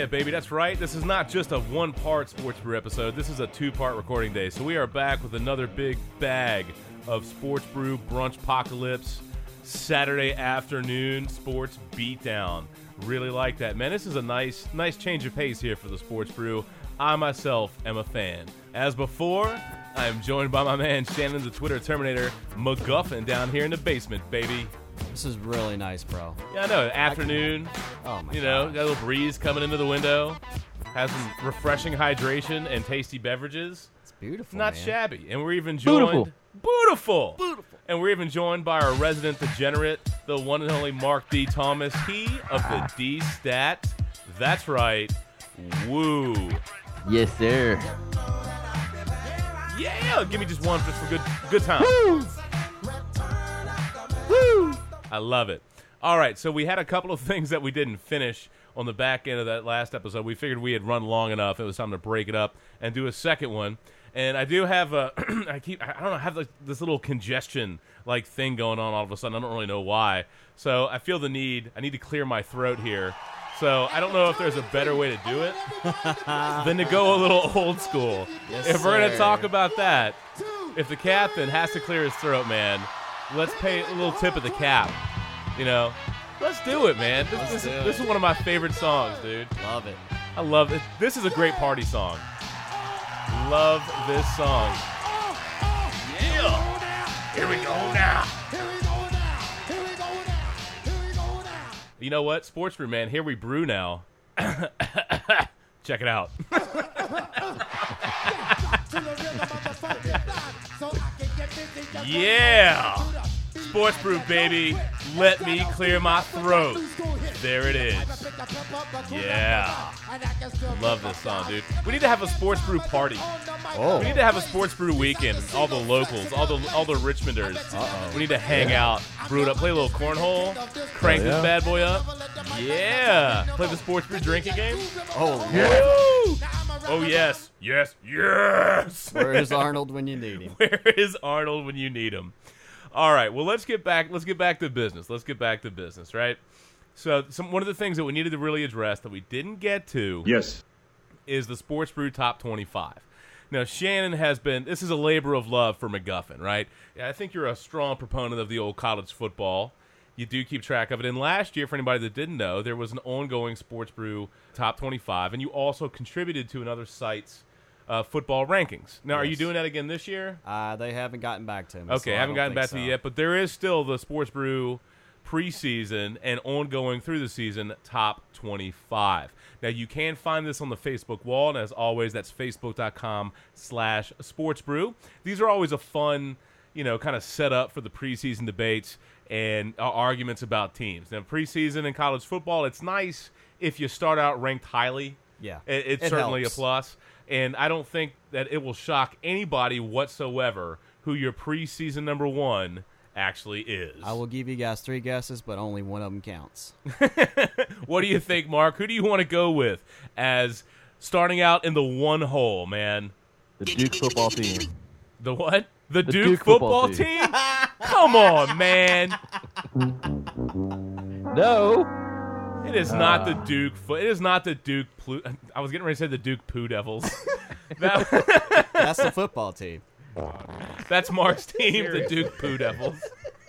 Yeah, baby, that's right. This is not just a one-part Sports Brew episode. This is a two-part recording day. So we are back with another big bag of Sports Brew Brunch Apocalypse Saturday afternoon sports beatdown. Really like that, man. This is a nice change of pace here for the Sports Brew. I myself am a fan. As before, I am joined by my man Shannon, the Twitter Terminator McGuffin, down here in the basement, baby. This is really nice, bro. Yeah, I know. Afternoon. Oh my You know, God. got a little breeze coming into the window. Has some refreshing hydration and tasty beverages. It's beautiful. Not man. shabby. And we're even joined. Beautiful. And we're even joined by our resident degenerate, the one and only Mark D. Thomas. He of the D Stat. That's right. Woo. Yes, sir. Yeah. Give me just one just for good time. Woo! I love it. All right, so we had a couple of things that we didn't finish on the back end of that last episode. We figured we had run long enough. It was time to break it up and do a second one. And I do have I don't know, have this little congestion like thing going on all of a sudden. I don't really know why. So I feel the need. I need to clear my throat here. So I don't know if there's a better way to do it than to go a little old school. Yes, If we're going to sir. talk about that, if the captain has to clear his throat, man, let's pay a little tip of the cap. You know, let's do it, man. This is one of my favorite songs, dude. Love it. I love it. This is a great party song. Love this song. Yeah. Here we go now. You know what? Sports Brew, man. Here we brew now. Check it out. Yeah. Sports Brew, baby. Let me clear my throat. There it is. Yeah. Love this song, dude. We need to have a Sports Brew party. Oh. We need to have a Sports Brew weekend. All the locals, all the Richmonders. We need to hang out, brew it up, play a little cornhole, crank this bad boy up. Yeah. Play the Sports Brew drinking game. Oh, yeah. Woo! Oh, yes. Yes. Yes. Where is Arnold when you need him? Where is Arnold when you need him? All right. Well, let's get back to business. Right. So, one of the things that we needed to really address that we didn't get to, is the Sports Brew Top 25. Now, Shannon has been. This is a labor of love for McGuffin, right? I think you're a strong proponent of the old college football. You do keep track of it. And last year, for anybody that didn't know, there was an ongoing Sports Brew Top 25, and you also contributed to another site's football rankings. Now, are you Yes. doing that again this year? They haven't gotten back to me. Okay, so I haven't gotten back to you you yet, but there is still the Sports Brew preseason and ongoing through the season Top 25. Now, you can find this on the Facebook wall, and as always, that's facebook.com/sportsbrew. These are always a fun, kind of set up for the preseason debates and arguments about teams. Now, preseason in college football, it's nice if you start out ranked highly. Yeah. It's It certainly helps. a plus. And I don't think that it will shock anybody whatsoever who your preseason number one actually is. I will give you guys 3 guesses, but only one of them counts. What do you think, Mark? Who do you want to go with as starting out in the one hole, man? The Duke football team. The what? The Duke Duke football football team? Come on, man. No. It is not the Duke. It is not the Duke. I was getting ready to say the Duke Poo Devils. That's the football team. That's Mark's team, the Duke Poo Devils.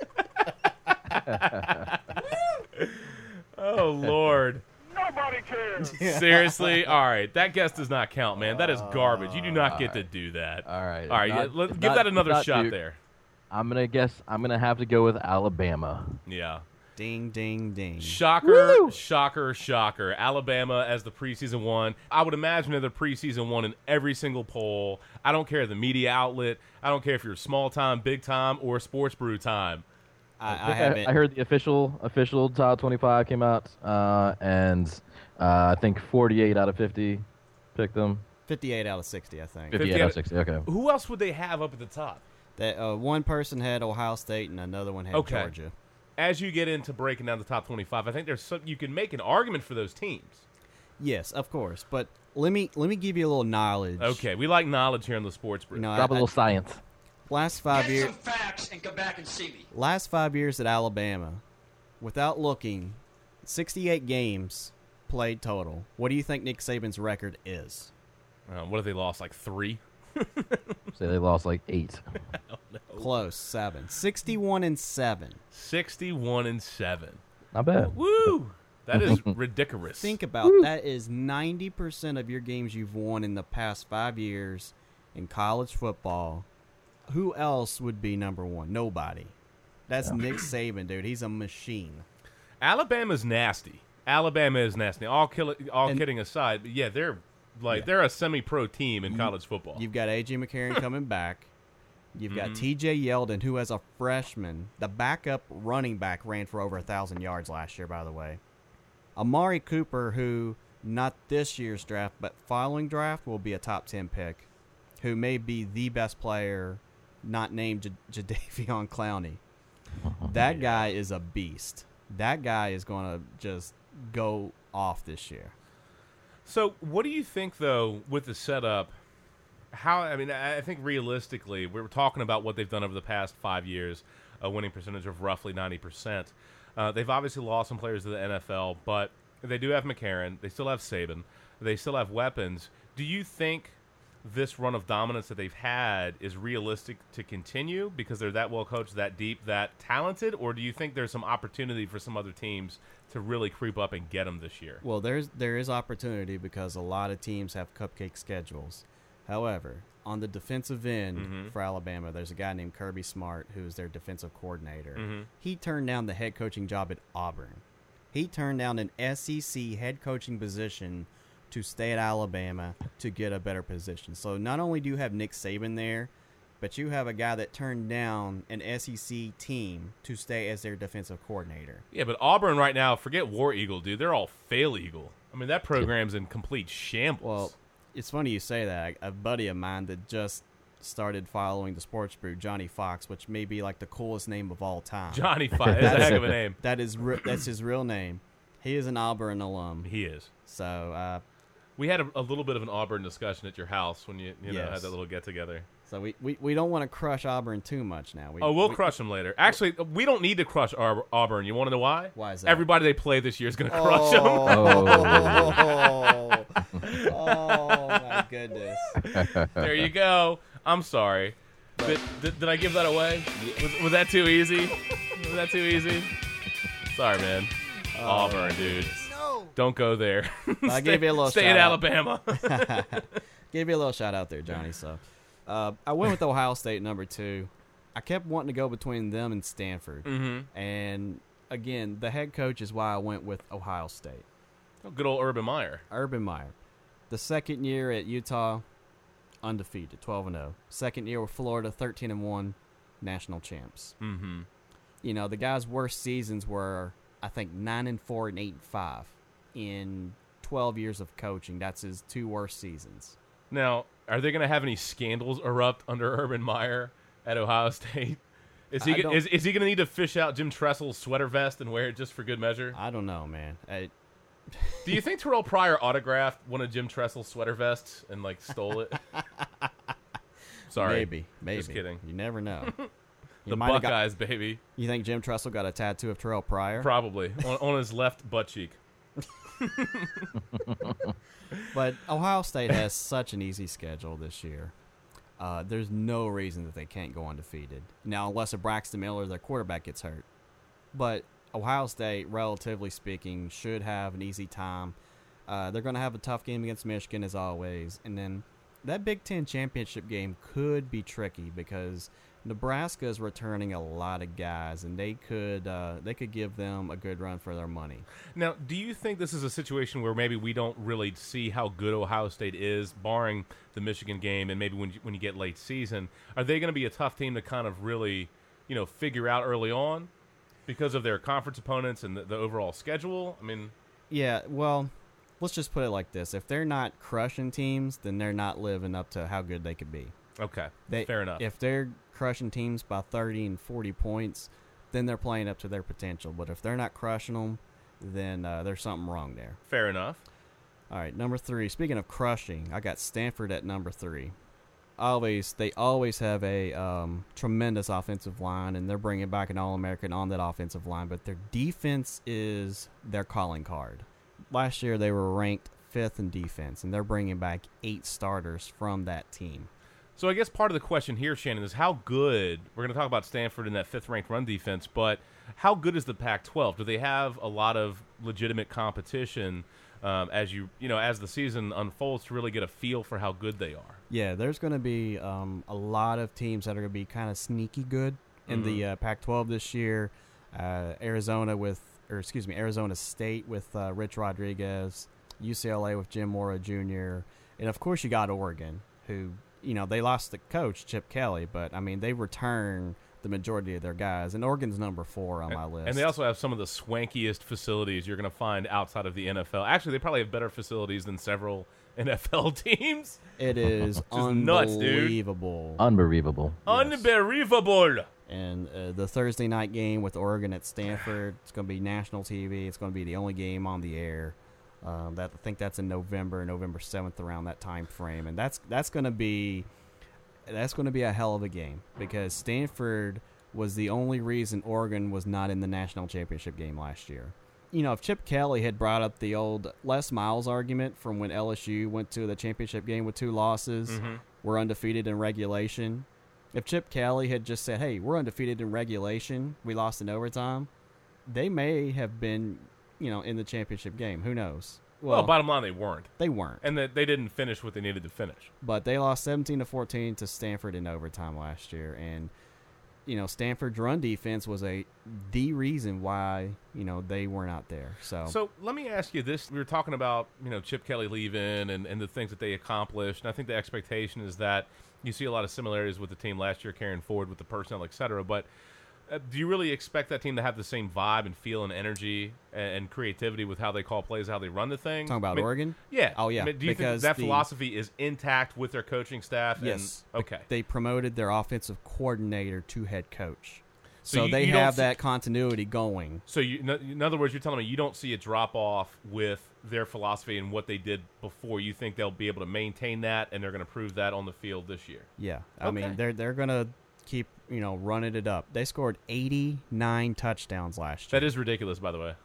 Oh, Lord. Nobody cares. Seriously? All right. That guess does not count, man. That is garbage. You do not get to do that. All right. All right. Not- Let's give not- that another not shot Duke. there. I'm gonna have to go with Alabama. Yeah. Ding, ding, ding. Shocker, Woo! shocker, shocker. Alabama as the preseason one. I would imagine they're the preseason one in every single poll. I don't care the media outlet. I don't care if you're small time, big time, or Sports Brew time. I haven't. I heard the official top 25 came out, and I think 48 out of 50 picked them. 58 out of 60, I think. 58 out of 60. Okay. Who else would they have up at the top? That one person had Ohio State and another one had Okay. Georgia. As you get into breaking down the top 25, I think there's you can make an argument for those teams. Yes, of course. But let me give you a little knowledge. Okay, we like knowledge here on the Sports Brew. You know, Drop a little science. last 5 years. Get some facts and come back and see me. Last 5 years at Alabama, without looking, 68 games, played total. What do you think Nick Saban's record is? What have they lost, like 3? Say they lost like 8. Close, 7. 61-7. 61-7. Not bad. Woo! That is ridiculous. Think about that is 90% of your games you've won in the past 5 years in college football. Who else would be number one? Nobody. That's Nick Saban, dude. He's a machine. Alabama's nasty. Alabama is nasty. All kidding aside, but yeah, they're they're a semi-pro team in college football. You've got A.J. McCarron coming back. You've got T.J. Yeldon, who as a freshman, the backup running back, ran for over 1,000 yards last year, by the way. Amari Cooper, who not this year's draft, but following draft, will be a top 10 pick, who may be the best player not named Jadeveon Clowney. That guy is a beast. That guy is going to just go off this year. So what do you think, though, with the setup? I think realistically, we were talking about what they've done over the past 5 years, a winning percentage of roughly 90%. They've obviously lost some players to the NFL, but they do have McCarron. They still have Saban. They still have weapons. Do you think this run of dominance that they've had is realistic to continue because they're that well coached, that deep, that talented, or do you think there's some opportunity for some other teams to really creep up and get them this year? Well, there is opportunity because a lot of teams have cupcake schedules. However, on the defensive end for Alabama, there's a guy named Kirby Smart who's their defensive coordinator. He turned down the head coaching job at Auburn. He turned down an SEC head coaching position to stay at Alabama to get a better position. So not only do you have Nick Saban there, but you have a guy that turned down an SEC team to stay as their defensive coordinator. Yeah, but Auburn right now, forget War Eagle, dude. They're all fail Eagle. I mean, that program's in complete shambles. Well, it's funny you say that. A buddy of mine that just started following the Sports Brew, Johnny Fox, which may be like the coolest name of all time. Johnny Fox. That's a heck of a name. That's his real name. He is an Auburn alum. He is. So we had a little bit of an Auburn discussion at your house when you know had that little get-together. So we don't want to crush Auburn too much now. We'll crush them later. Actually, we don't need to crush Auburn. You want to know why? Why is that? Everybody they play this year is going to crush them. Oh, my goodness. There you go. I'm sorry. Did I give that away? Was that too easy? Was that too easy? Sorry, man. Auburn, dude. No. Don't go there. I gave you a little stay shout in out. Alabama. Gave you a little shout out there, Johnny. So I went with Ohio State number 2. I kept wanting to go between them and Stanford. And, again, the head coach is why I went with Ohio State. Oh, good old Urban Meyer. Urban Meyer. The second year at Utah, undefeated, 12-0. Second year with Florida, 13-1, national champs. You know, the guy's worst seasons were, I think, 9-4 and 8-5 in 12 years of coaching. That's his 2 worst seasons. Now, are they going to have any scandals erupt under Urban Meyer at Ohio State? Is he going to need to fish out Jim Tressel's sweater vest and wear it just for good measure? I don't know, man. Do you think Terrell Pryor autographed one of Jim Tressel's sweater vests and stole it? Sorry, maybe. Just kidding. You never know. The Buckeyes, baby. You think Jim Tressel got a tattoo of Terrell Pryor? Probably on his left butt cheek. But Ohio State has such an easy schedule this year. There's no reason that they can't go undefeated. Now, unless a Braxton Miller, their quarterback, gets hurt. But Ohio State, relatively speaking, should have an easy time. They're going to have a tough game against Michigan, as always. And then that Big Ten championship game could be tricky because Nebraska is returning a lot of guys, and they could give them a good run for their money. Now, do you think this is a situation where maybe we don't really see how good Ohio State is, barring the Michigan game, and maybe when you get late season, are they going to be a tough team to kind of really, figure out early on because of their conference opponents and the overall schedule? I mean, yeah. Well, let's just put it like this: if they're not crushing teams, then they're not living up to how good they could be. Okay, fair enough. If they're crushing teams by 30 and 40 points, then they're playing up to their potential. But if they're not crushing them, then there's something wrong there. Fair enough. All right, number 3. Speaking of crushing, I got Stanford at number 3. They always have a tremendous offensive line, and they're bringing back an All-American on that offensive line. But their defense is their calling card. last year they were ranked 5th in defense, and they're bringing back 8 starters from that team. So I guess part of the question here, Shannon, is how good – we're going to talk about Stanford in that 5th-ranked run defense, but how good is the Pac-12? Do they have a lot of legitimate competition as as the season unfolds to really get a feel for how good they are? Yeah, there's going to be a lot of teams that are going to be kind of sneaky good in the Pac-12 this year. Arizona State with Rich Rodriguez, UCLA with Jim Mora Jr., and of course you got Oregon, who – they lost the coach, Chip Kelly, but, they return the majority of their guys. And Oregon's number 4 on my list. And they also have some of the swankiest facilities you're going to find outside of the NFL. Actually, they probably have better facilities than several NFL teams. It is unbelievable. Nuts, Unbelievable. Yes. Unbelievable. And the Thursday night game with Oregon at Stanford, it's going to be national TV. It's going to be the only game on the air. I think that's in November 7th, around that time frame, and that's going to be a hell of a game, because Stanford was the only reason Oregon was not in the national championship game last year. If Chip Kelly had brought up the old Les Miles argument from when LSU went to the championship game with 2 losses, we're undefeated in regulation. If Chip Kelly had just said, "Hey, we're undefeated in regulation, we lost in overtime," they may have been in the championship game. Who knows? Well, bottom line, they weren't. They weren't. And they didn't finish what they needed to finish. But they lost 17-14 to Stanford in overtime last year. And, Stanford's run defense was the reason why, they were not there. So let me ask you this. We were talking about, Chip Kelly leaving and the things that they accomplished. And I think the expectation is that you see a lot of similarities with the team last year carrying forward with the personnel, et cetera. But do you really expect that team to have the same vibe and feel and energy and creativity with how they call plays, how they run the thing? Talking about Oregon? Yeah. Oh, yeah. Do you think that philosophy is intact with their coaching staff? Yes. Okay. They promoted their offensive coordinator to head coach. So they have that continuity going. So, in other words, you're telling me you don't see a drop-off with their philosophy and what they did before. You think they'll be able to maintain that, and they're going to prove that on the field this year? Yeah. They're going to keep running it up. They scored 89 touchdowns last year. That is ridiculous, by the way.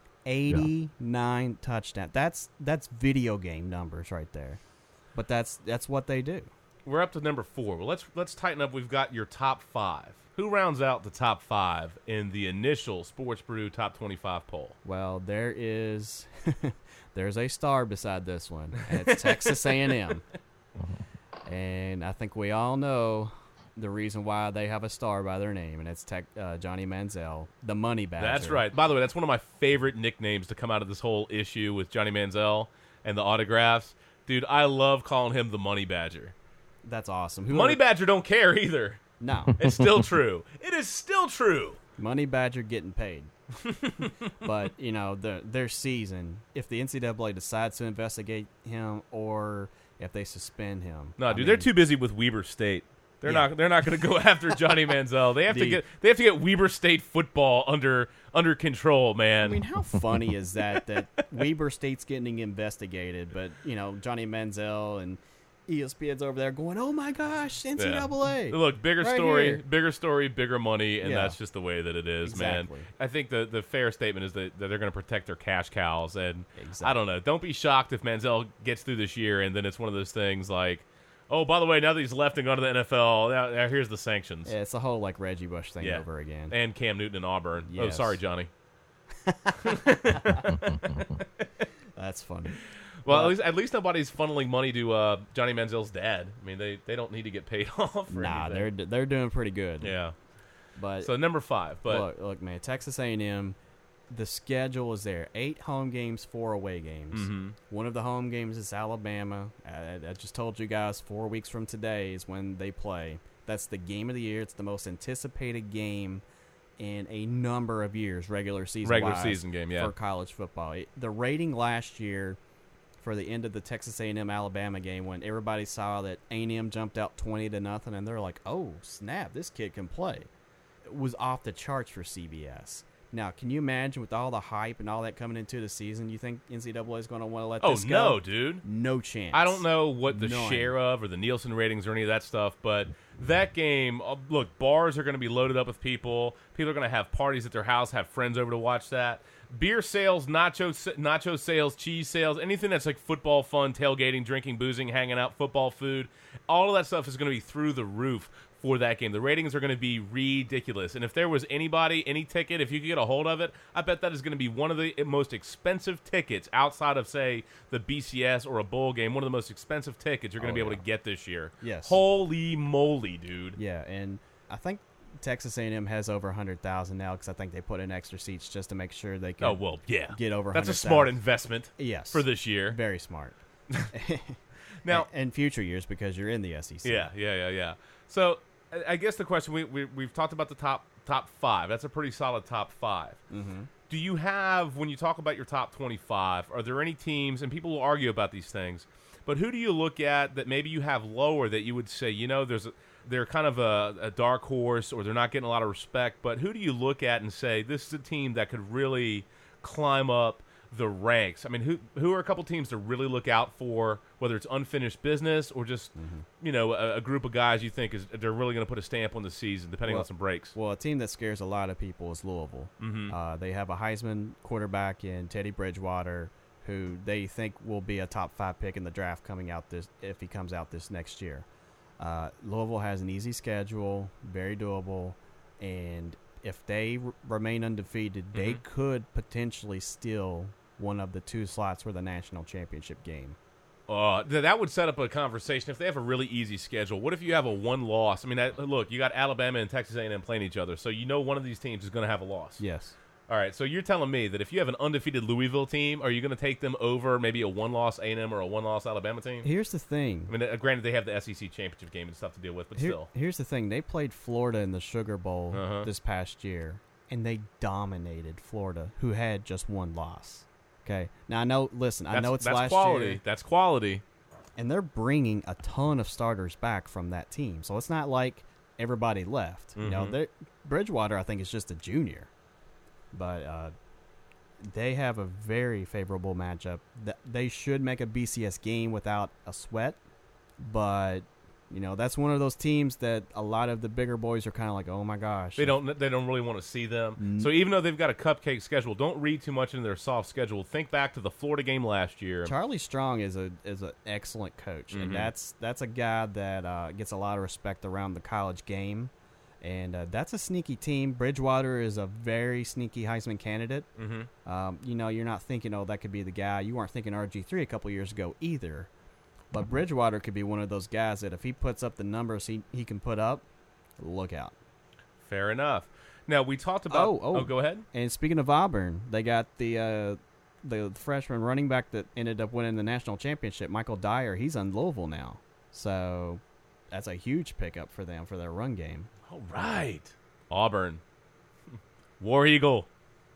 89 touchdowns. That's video game numbers right there. But that's what they do. We're up to number 4. Well, let's tighten up. We've got your top 5. Who rounds out the top 5 in the initial Sports Brew Top 25 poll? Well, there's a star beside this one, and it's Texas A&M. And I think we all know the reason why they have a star by their name, and it's Johnny Manziel, the Money Badger. That's right. By the way, that's one of my favorite nicknames to come out of this whole issue with Johnny Manziel and the autographs. Dude, I love calling him the Money Badger. That's awesome. Money Badger don't care either. No. It's still true. It is still true. Money Badger getting paid. But, their season, if the NCAA decides to investigate him or if they suspend him. No, dude, they're too busy with Weber State. They're not going to go after Johnny Manziel. They have to get Weber State football under control, man. How funny is that Weber State's getting investigated, but Johnny Manziel and ESPN's over there going, "Oh my gosh, NCAA!" Yeah. Look, bigger right story, bigger money, and that's just the way that it is, exactly. Man. I think the fair statement is that they're going to protect their cash cows, and I don't know. Don't be shocked if Manziel gets through this year, and then it's one of those things like, oh, by the way, now that he's left and gone to the NFL, now here's the sanctions. Yeah, it's the whole Reggie Bush thing over again. And Cam Newton and Auburn. Yes. Oh, sorry, Johnny. That's funny. Well, at least nobody's funneling money to Johnny Manziel's dad. They don't need to get paid off. They're doing pretty good. Yeah. But so number 5. But look, man, Texas A&M. The schedule is there. 8 home games, 4 away games. Mm-hmm. One of the home games is Alabama. I just told you guys 4 weeks from today is when they play. That's the game of the year. It's the most anticipated game in a number of years, regular season game, for college football. The rating last year for the end of the Texas A&M Alabama game, when everybody saw that A&M jumped out 20-0, and they're like, "Oh snap, this kid can play," it was off the charts for CBS. Now, can you imagine with all the hype and all that coming into the season, you think NCAA is going to want to let this go? Oh, no, dude. No chance. I don't know what the share of or the Nielsen ratings or any of that stuff, but that game, look, bars are going to be loaded up with people. People are going to have parties at their house, have friends over to watch that. Beer sales, nacho sales, cheese sales, anything that's like football fun, tailgating, drinking, boozing, hanging out, football food, all of that stuff is going to be through the roof for that game. The ratings are going to be ridiculous. And if there was anybody, any ticket, if you could get a hold of it, I bet that is going to be one of the most expensive tickets outside of, say, the BCS or a bowl game. One of the most expensive tickets you're going to be able to get this year. Yes. Holy moly, dude. Yeah, and I think Texas A&M has over 100,000 now because I think they put in extra seats just to make sure they can get over 100,000. That's a smart investment for this year. Very smart. Now, and future years because you're in the SEC. Yeah. So I guess the question, we've talked about the top 5. That's a pretty solid top 5. Mm-hmm. Do you have, when you talk about your top 25, are there any teams, and people will argue about these things, but who do you look at that maybe you have lower that you would say, they're kind of a dark horse or they're not getting a lot of respect, but who do you look at and say, this is a team that could really climb up the ranks? I mean, who are a couple teams to really look out for, whether it's unfinished business or just, a group of guys you think they're really going to put a stamp on the season, depending on some breaks? Well, a team that scares a lot of people is Louisville. Mm-hmm. They have a Heisman quarterback in Teddy Bridgewater, who they think will be a top 5 pick in the draft if he comes out this next year. Louisville has an easy schedule, very doable, and if they remain undefeated, they could potentially steal one of the 2 slots for the national championship game. That would set up a conversation. If they have a really easy schedule, what if you have a 1-loss? I mean, look, you got Alabama and Texas A&M playing each other, so one of these teams is going to have a loss. Yes. All right, so you're telling me that if you have an undefeated Louisville team, are you going to take them over maybe a 1-loss A&M or a 1-loss Alabama team? Here's the thing. I mean, granted, they have the SEC championship game and stuff to deal with, but still. Here's the thing. They played Florida in the Sugar Bowl this past year, and they dominated Florida, who had just 1 loss. Okay. Now, I know it's last quality. year. That's quality. And they're bringing a ton of starters back from that team. So it's not like everybody left. Bridgewater, I think, is just a junior. But they have a very favorable matchup. They should make a BCS game without a sweat, but that's one of those teams that a lot of the bigger boys are kind of like, oh my gosh, they don't really want to see them. So even though they've got a cupcake schedule, don't read too much into their soft schedule. Think back to the Florida game last year. Charlie Strong is an excellent coach, and that's a guy that gets a lot of respect around the college game. And that's a sneaky team. Bridgewater is a very sneaky Heisman candidate. You're not thinking, that could be the guy. You weren't thinking RG3 a couple years ago either. But Bridgewater could be one of those guys that if he puts up the numbers he can put up, look out. Fair enough. Now, we talked about... go ahead. And speaking of Auburn, they got the freshman running back that ended up winning the national championship, Michael Dyer. He's on Louisville now. So that's a huge pickup for them for their run game. All right. Auburn. War Eagle.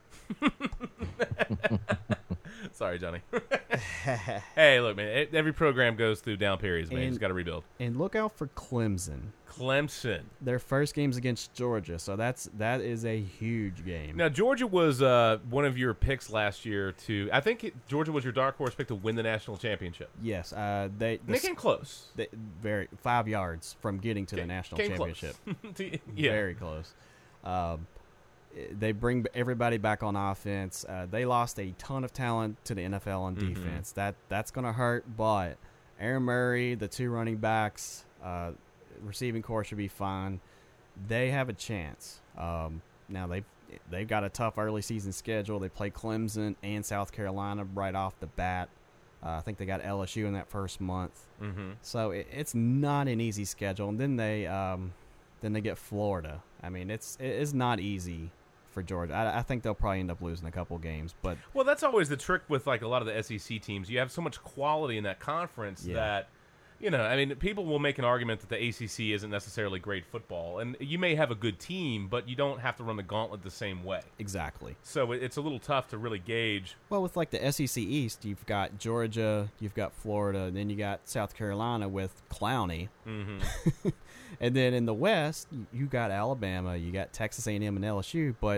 Sorry, Johnny. Hey, look, man. Every program goes through down periods, man. You just got to rebuild. And look out for Clemson. Their first game's against Georgia, so that is a huge game. Now, Georgia was one of your picks last year to. I think Georgia was your dark horse pick to win the national championship. Yes, they came close. 5 yards from getting to the national championship. Very close. They bring everybody back on offense. They lost a ton of talent to the NFL on defense. That's going to hurt, but Aaron Murray, the 2 running backs, receiving core should be fine. They have a chance. Now they've got a tough early season schedule. They play Clemson and South Carolina right off the bat. I think they got LSU in that first month. So it's not an easy schedule. And then they get Florida. I mean, it's not easy for Georgia. I think they'll probably end up losing a couple games. But well, that's always the trick with like a lot of the SEC teams. You have so much quality in that conference that, I mean, people will make an argument that the ACC isn't necessarily great football. And you may have a good team, but you don't have to run the gauntlet the same way. Exactly. So it's a little tough to really gauge. Well, with like the SEC East, you've got Georgia, you've got Florida, and then you got South Carolina with Clowney. And then in the West, you got Alabama, you got Texas A&M and LSU, but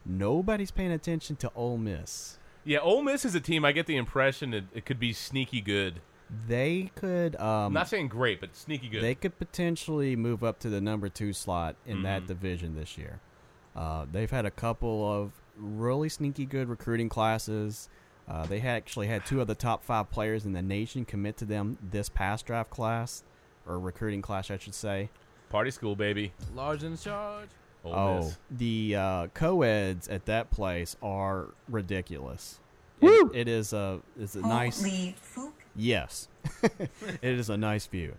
Nobody's paying attention to Ole Miss. Yeah, Ole Miss is a team I get the impression it could be sneaky good. They could. I'm not saying great, but sneaky good. They could potentially move up to the number 2 slot in that division this year. They've had a couple of really sneaky good recruiting classes. They actually had 2 of the top 5 players in the nation commit to them this past draft class, or recruiting class, I should say. Party school, baby. Large in charge. Ole Miss. The co-eds at that place are ridiculous. Woo! It is a nice. Holy fook. Yes, it is a nice view.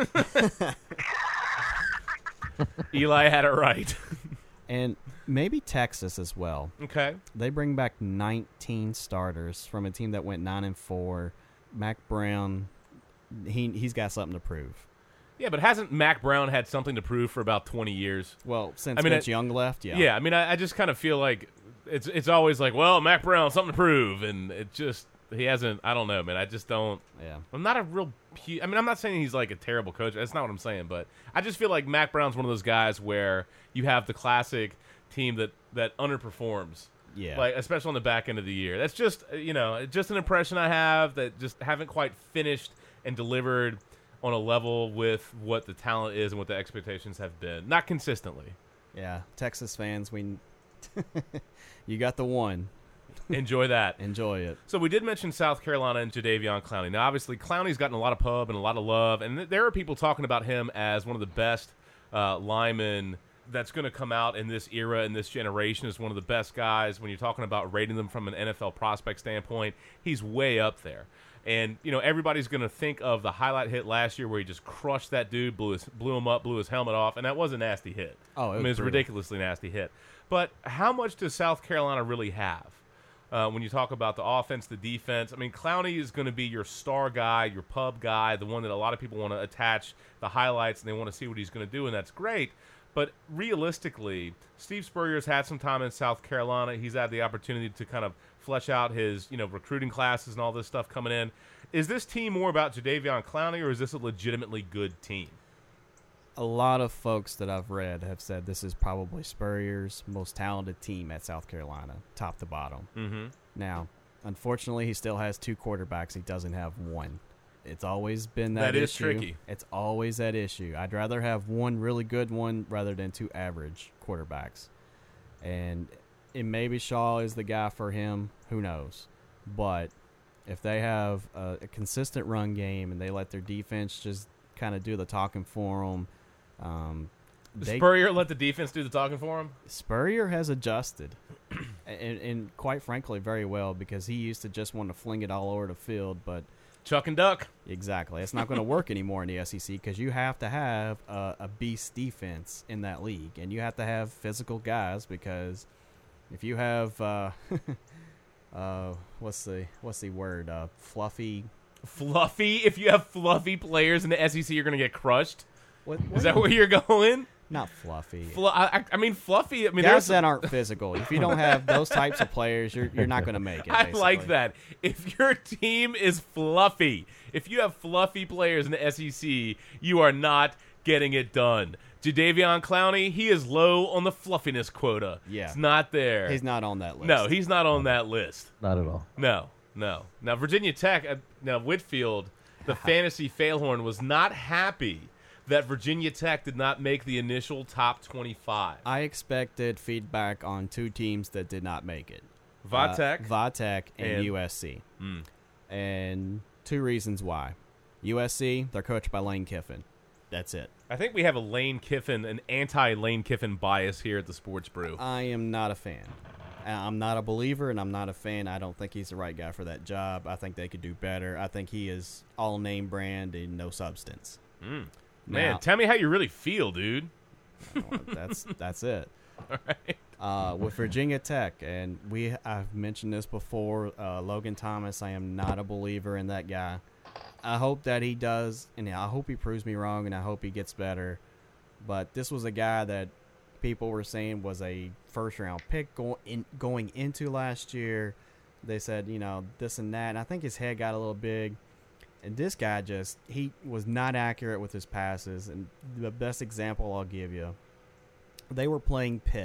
Eli had it right. And maybe Texas as well. Okay. They bring back 19 starters from a team that went 9-4. Mac Brown, he's got something to prove. Yeah, but hasn't Mac Brown had something to prove for about 20 years? Well, since Mitch Young left, yeah. Yeah, I mean, I just kind of feel like it's always like, well, Mac Brown, something to prove, and it just he hasn't. I don't know, man. I just don't. Yeah. I'm not a real. I mean, I'm not saying he's like a terrible coach. That's not what I'm saying. But I just feel like Mac Brown's one of those guys where you have the classic team that underperforms. Yeah. Like, especially on the back end of the year. That's just just an impression I have that just haven't quite finished and delivered on a level with what the talent is and what the expectations have been. Not consistently. Yeah. Texas fans, you got the one. Enjoy that. Enjoy it. So we did mention South Carolina and Jadeveon Clowney. Now, obviously, Clowney's gotten a lot of pub and a lot of love, and there are people talking about him as one of the best linemen that's going to come out in this era, in this generation, as one of the best guys. When you're talking about rating them from an NFL prospect standpoint, he's way up there. And, everybody's going to think of the highlight hit last year where he just crushed that dude, blew him up, blew his helmet off, and that was a nasty hit. Oh, it was a ridiculously nasty hit. But how much does South Carolina really have? When you talk about the offense, the defense, I mean, Clowney is going to be your star guy, your pub guy, the one that a lot of people want to attach the highlights and they want to see what he's going to do, and that's great. But realistically, Steve Spurrier's had some time in South Carolina. He's had the opportunity to kind of flesh out his, recruiting classes and all this stuff coming in. Is this team more about Jadeveon Clowney, or is this a legitimately good team? A lot of folks that I've read have said this is probably Spurrier's most talented team at South Carolina, top to bottom. Mm-hmm. Now, unfortunately, he still has 2 quarterbacks. He doesn't have one. It's always been that issue. That is tricky. It's always that issue. I'd rather have one really good one rather than 2 average quarterbacks. And maybe Shaw is the guy for him. Who knows? But if they have a consistent run game and they let their defense just kind of do the talking for them, Spurrier let the defense do the talking for him? Spurrier has adjusted, and quite frankly, very well, because he used to just want to fling it all over the field, but Chuck and duck. Exactly. It's not going to work anymore in the SEC because you have to have a beast defense in that league, and you have to have physical guys because if you have what's the word? Fluffy. If you have fluffy players in the SEC, you're going to get crushed. What is that where you're going? Not fluffy. I mean, fluffy. I mean, guys that aren't physical. If you don't have those types of players, you're not going to make it. Basically. I like that. If your team is fluffy, if you have fluffy players in the SEC, you are not getting it done. Jadeveon Clowney, he is low on the fluffiness quota. Yeah, it's not there. He's not on that list. No, he's not on that list. Not at all. No. Now Virginia Tech. Now Whitfield, the fantasy failhorn, was not happy that Virginia Tech did not make the initial top 25. I expected feedback on 2 teams that did not make it. Va-Tech and USC. And 2 reasons why. USC, they're coached by Lane Kiffin. That's it. I think we have an anti-Lane Kiffin bias here at the Sports Brew. I am not a fan. I'm not a believer, and I'm not a fan. I don't think he's the right guy for that job. I think they could do better. I think he is all name brand and no substance. Man, tell me how you really feel, dude. That's it. All right. With Virginia Tech, and I've mentioned this before, Logan Thomas, I am not a believer in that guy. I hope that he does, and I hope he proves me wrong, and I hope he gets better. But this was a guy that people were saying was a first-round pick going into last year. They said, this and that, and I think his head got a little big. And this guy he was not accurate with his passes. And the best example I'll give you, they were playing Pitt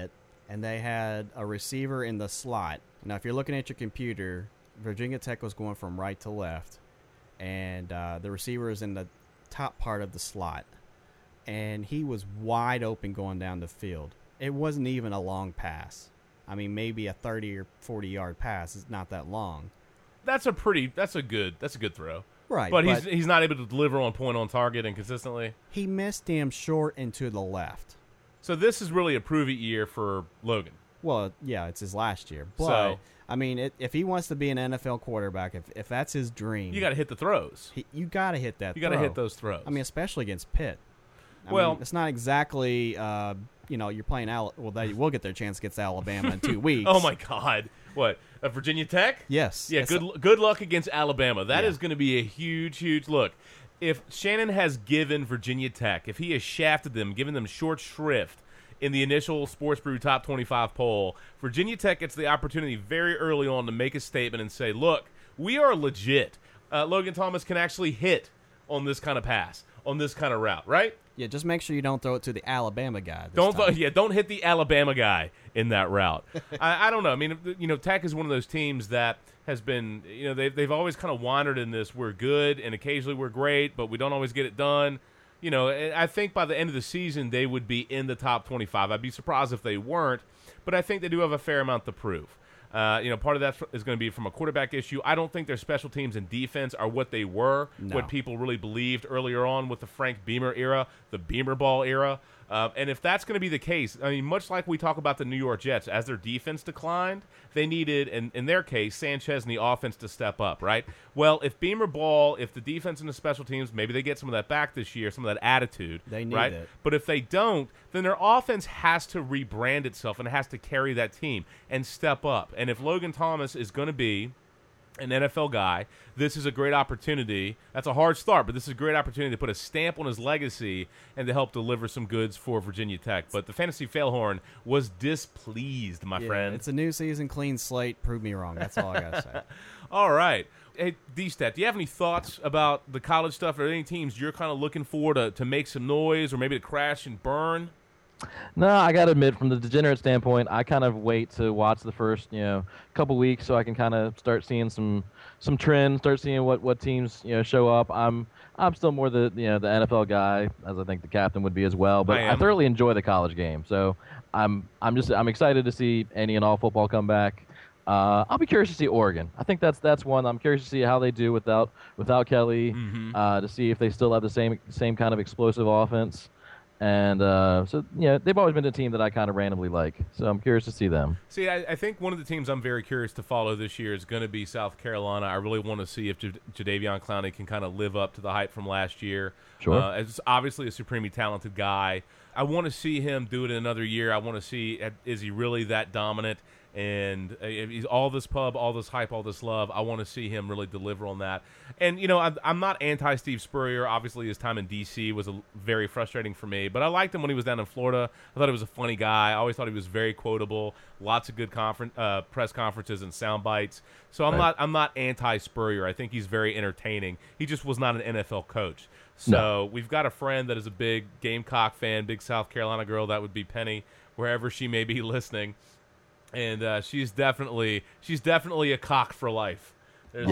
and they had a receiver in the slot. Now, if you're looking at your computer, Virginia Tech was going from right to left, and the receiver is in the top part of the slot, and he was wide open going down the field. It wasn't even a long pass. I mean, maybe a 30 or 40-yard pass is not that long. That's a good throw. Right. But he's not able to deliver on point, on target, and consistently. He missed damn short and to the left. So this is really a prove-it year for Logan. Well, yeah, it's his last year. But, So, I mean, if he wants to be an NFL quarterback, if that's his dream. you got to hit the throws. You got to hit that You got to hit those throws. I mean, especially against Pitt. I Well- mean, it's not exactly, you're playing they will get their chance against Alabama in 2 weeks. Oh, my God. What, Virginia Tech? Yes. Yeah, good luck against Alabama. That is going to be a huge, huge look. If Shannon has given Virginia Tech, if he has shafted them, given them short shrift in the initial Sports Brew Top 25 poll, Virginia Tech gets the opportunity very early on to make a statement and say, look, we are legit. Logan Thomas can actually hit on this kind of pass, on this kind of route, right? Yeah, just make sure you don't throw it to the Alabama guy. Don't hit the Alabama guy in that route. I don't know. I mean, Tech is one of those teams that has been, they've always kind of wandered in this. We're good, and occasionally we're great, but we don't always get it done. I think by the end of the season they would be in the top 25. I'd be surprised if they weren't, but I think they do have a fair amount to prove. Part of that is going to be from a quarterback issue. I don't think their special teams and defense are what they were, what people really believed earlier on with the Frank Beamer era, the Beamer ball era. And if that's going to be the case, I mean, much like we talk about the New York Jets, as their defense declined, they needed, in their case, Sanchez and the offense to step up, right? Well, if Beamer ball, if the defense and the special teams, maybe they get some of that back this year, some of that attitude. They need right? it. But if they don't, then their offense has to rebrand itself and it has to carry that team and step up. And if Logan Thomas is going to be an NFL guy, this is a great opportunity. That's a hard start, but this is a great opportunity to put a stamp on his legacy and to help deliver some goods for Virginia Tech. But the fantasy failhorn was displeased, my friend. It's a new season, clean slate. Prove me wrong. That's all I got to say. All right. Hey, D-Stat, do you have any thoughts about the college stuff or any teams you're kind of looking for to make some noise or maybe to crash and burn? No, I got to admit, from the degenerate standpoint, I kind of wait to watch the first, couple weeks so I can kind of start seeing some trends, start seeing what teams, show up. I'm still more the NFL guy, as I think the captain would be as well. But I thoroughly enjoy the college game, so I'm excited to see any and all football come back. I'll be curious to see Oregon. I think that's one. I'm curious to see how they do without Kelly, to see if they still have the same kind of explosive offense. And they've always been a team that I kind of randomly like. So I'm curious to see them. See, I think one of the teams I'm very curious to follow this year is going to be South Carolina. I really want to see if Jadeveon Clowney can kind of live up to the hype from last year. Sure. As obviously a supremely talented guy. I want to see him do it in another year. I want to see, is he really that dominant? And he's all this pub, all this hype, all this love. I want to see him really deliver on that. And, I'm not anti-Steve Spurrier. Obviously, his time in D.C. was very frustrating for me. But I liked him when he was down in Florida. I thought he was a funny guy. I always thought he was very quotable. Lots of good press conferences and sound bites. So I'm not anti-Spurrier. I think he's very entertaining. He just was not an NFL coach. So we've got a friend that is a big Gamecock fan, big South Carolina girl. That would be Penny, wherever she may be listening. And she's definitely a cock for life. There's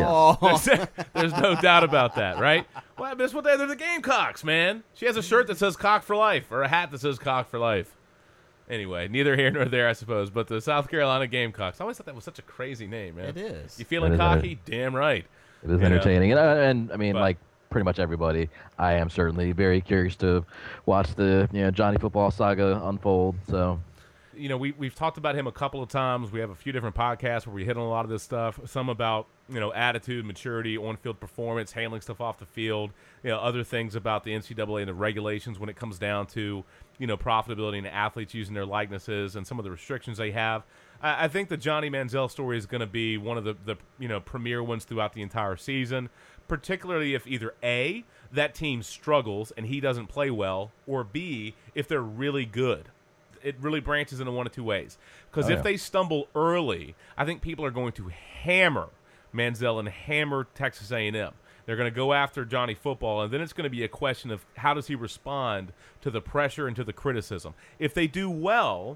no doubt about that, right? Well, that's what they're the Gamecocks, man. She has a shirt that says cock for life, or a hat that says cock for life. Anyway, neither here nor there, I suppose. But the South Carolina Gamecocks. I always thought that was such a crazy name, man. It is. You feeling cocky? Damn right. It is entertaining. And I mean, like pretty much everybody, I am certainly very curious to watch the Johnny Football saga unfold. So. We've talked about him a couple of times. We have a few different podcasts where we hit on a lot of this stuff. Some about, attitude, maturity, on-field performance, handling stuff off the field, other things about the NCAA and the regulations when it comes down to, profitability and athletes using their likenesses and some of the restrictions they have. I think the Johnny Manziel story is going to be one of the premier ones throughout the entire season, particularly if either A, that team struggles and he doesn't play well, or B, if they're really good. It really branches into one of two ways. Because if they stumble early, I think people are going to hammer Manziel and hammer Texas A&M. They're going to go after Johnny Football, and then it's going to be a question of how does he respond to the pressure and to the criticism. If they do well,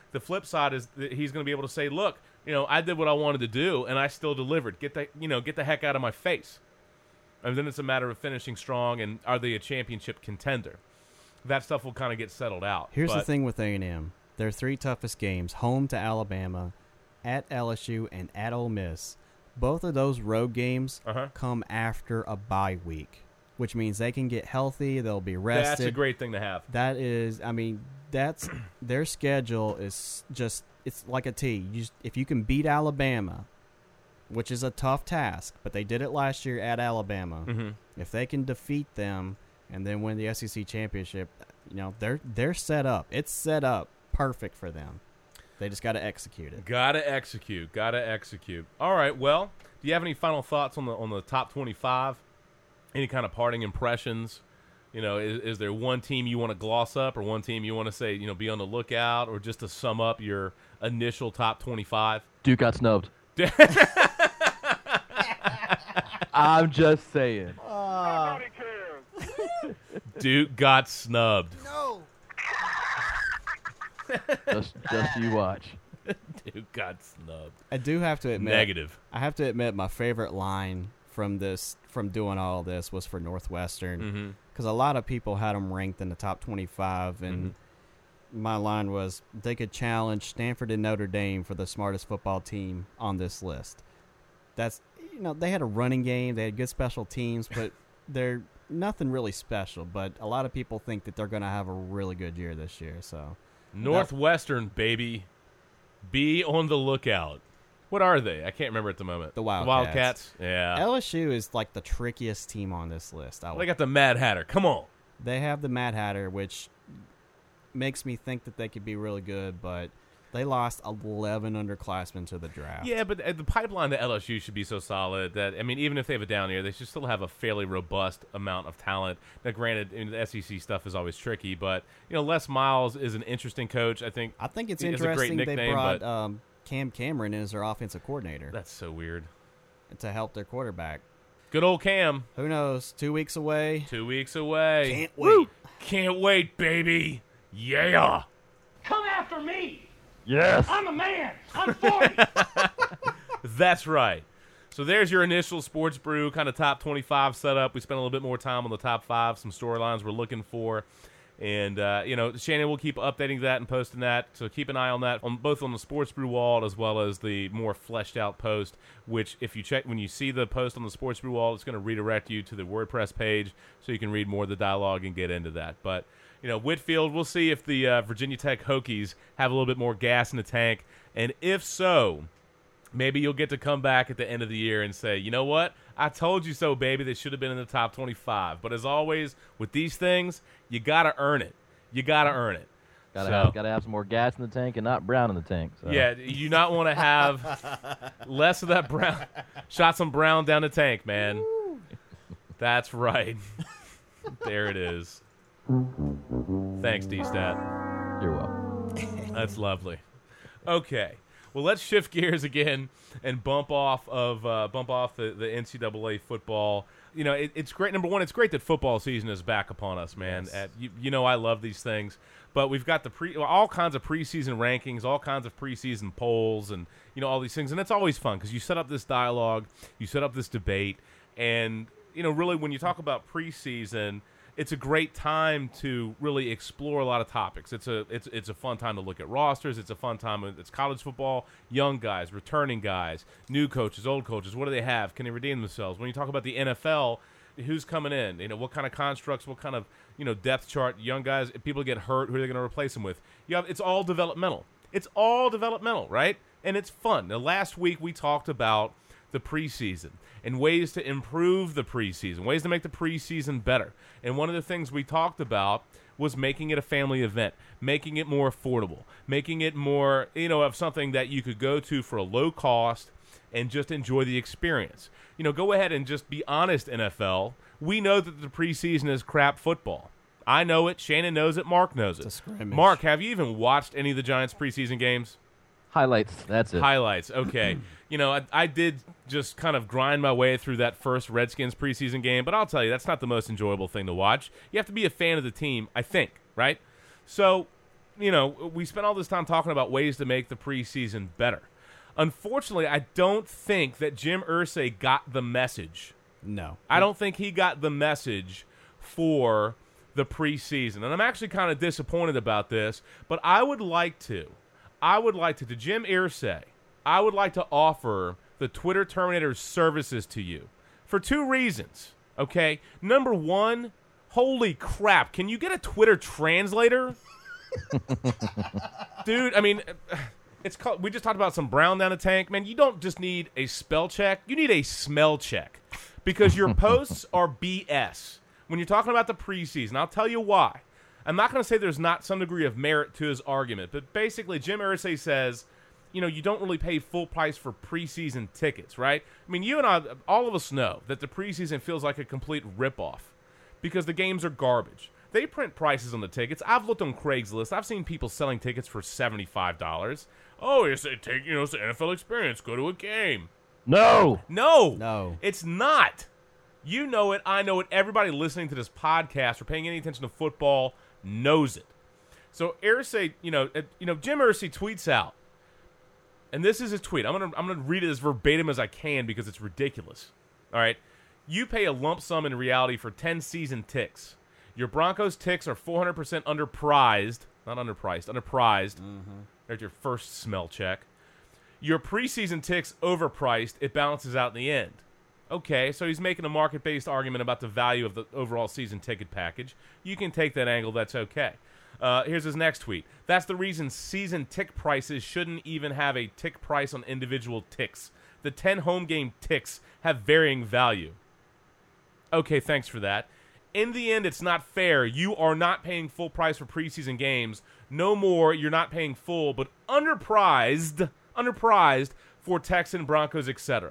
the flip side is that he's going to be able to say, look, I did what I wanted to do, and I still delivered. Get the heck out of my face. And then it's a matter of finishing strong, and are they a championship contender? That stuff will kind of get settled out. Here's the thing with A&M. Their 3 toughest games, home to Alabama, at LSU, and at Ole Miss. Both of those road games come after a bye week, which means they can get healthy, they'll be rested. That's a great thing to have. That is, that's their schedule is just, it's like a T. If you can beat Alabama, which is a tough task, but they did it last year at Alabama. Mm-hmm. If they can defeat them and then win the SEC championship, they're set up. It's set up perfect for them. They just got to execute it. Got to execute. All right. Well, do you have any final thoughts on the top 25? Any kind of parting impressions? Is there one team you want to gloss up, or one team you want to say, be on the lookout, or just to sum up your initial top 25? Duke got snubbed. I'm just saying. Nobody cares. Duke got snubbed. No. Just you watch. Duke got snubbed. I do have to admit. Negative. I have to admit my favorite line from doing all this was for Northwestern, because a lot of people had them ranked in the top 25, and my line was they could challenge Stanford and Notre Dame for the smartest football team on this list. That's they had a running game, they had good special teams, but they're nothing really special. But a lot of people think that they're going to have a really good year this year. So Northwestern, baby, be on the lookout. What are they? I can't remember at the moment. The Wildcats. Wildcats? Yeah. LSU is like the trickiest team on this list. They got the Mad Hatter. Come on. They have the Mad Hatter, which makes me think that they could be really good, but they lost 11 underclassmen to the draft. Yeah, but the pipeline to LSU should be so solid that, even if they have a down year, they should still have a fairly robust amount of talent. Now, granted, the SEC stuff is always tricky, but, Les Miles is an interesting coach. I think it's he interesting has a great nickname, they brought Cam Cameron in as their offensive coordinator. That's so weird. To help their quarterback. Good old Cam. Who knows? 2 weeks away. 2 weeks away. Can't wait. Woo! Can't wait, baby. Yeah. Come after me. Yes. I'm a man. I'm 40. That's right. So there's your initial Sports Brew kind of top 25 setup. We spent a little bit more time on the top 5, some storylines we're looking for. And, Shannon will keep updating that and posting that. So keep an eye on that, both on the Sports Brew wall as well as the more fleshed out post, which if you check, when you see the post on the Sports Brew wall, it's going to redirect you to the WordPress page so you can read more of the dialogue and get into that. But, Whitfield, we'll see if the Virginia Tech Hokies have a little bit more gas in the tank. And if so, maybe you'll get to come back at the end of the year and say, you know what? I told you so, baby. They should have been in the top 25. But as always, with these things, you got to earn it. Gotta have some more gas in the tank and not brown in the tank. So. Yeah, you not want to have less of that brown. Shot some brown down the tank, man. That's right. There it is. Thanks, D-Stat. You're welcome. That's lovely. Okay. Well, let's shift gears again and bump off the NCAA football. It's great. Number one, it's great that football season is back upon us, man. Yes. I love these things. But we've got all kinds of preseason rankings, all kinds of preseason polls, and all these things. And it's always fun because you set up this dialogue, you set up this debate, and really when you talk about preseason, it's a great time to really explore a lot of topics. It's a fun time to look at rosters. It's a fun time. It's college football, young guys, returning guys, new coaches, old coaches. What do they have? Can they redeem themselves? When you talk about the NFL, who's coming in? What kind of constructs? What kind of depth chart? Young guys. If people get hurt, who are they going to replace them with? It's all developmental. It's all developmental, right? And it's fun. Now, last week we talked about the preseason and ways to improve the preseason, ways to make the preseason better. And one of the things we talked about was making it a family event, making it more affordable, making it more, of something that you could go to for a low cost and just enjoy the experience. Go ahead and just be honest, NFL. We know that the preseason is crap football. I know it. Shannon knows it. Mark knows it. It's a scrimmage. Mark, have you even watched any of the Giants' preseason games? Highlights. That's it. Highlights. Okay. I did just kind of grind my way through that first Redskins preseason game, but I'll tell you, that's not the most enjoyable thing to watch. You have to be a fan of the team, I think, right? So, we spent all this time talking about ways to make the preseason better. Unfortunately, I don't think that Jim Irsay got the message. No. I don't think he got the message for the preseason. And I'm actually kind of disappointed about this, but I would like to Jim Irsay, I would like to offer the Twitter Terminator's services to you for 2 reasons, okay? Number 1, holy crap, can you get a Twitter translator? Dude, I mean, we just talked about some brown down the tank. Man, you don't just need a spell check. You need a smell check because your posts are BS. When you're talking about the preseason, I'll tell you why. I'm not going to say there's not some degree of merit to his argument, but basically Jim Irsay says, you don't really pay full price for preseason tickets, right? I mean, you and I, all of us know that the preseason feels like a complete ripoff because the games are garbage. They print prices on the tickets. I've looked on Craigslist. I've seen people selling tickets for $75. Oh, it's the NFL experience. Go to a game. No. It's not. You know it. I know it. Everybody listening to this podcast or paying any attention to football knows it. So Irsay, Jim Irsay tweets out, and this is his tweet. I'm gonna read it as verbatim as I can because it's ridiculous. All right, you pay a lump sum in reality for 10 season ticks. Your Broncos ticks are 400% underpriced. Mm-hmm. There's your first smell check. Your preseason ticks overpriced. It balances out in the end. Okay, so he's making a market-based argument about the value of the overall season ticket package. You can take that angle. That's okay. Here's his next tweet. That's the reason season tick prices shouldn't even have a tick price on individual ticks. The 10 home game ticks have varying value. Okay, thanks for that. In the end, it's not fair. You are not paying full price for preseason games. No more, you're not paying full, but underpriced for Texans, Broncos, etc.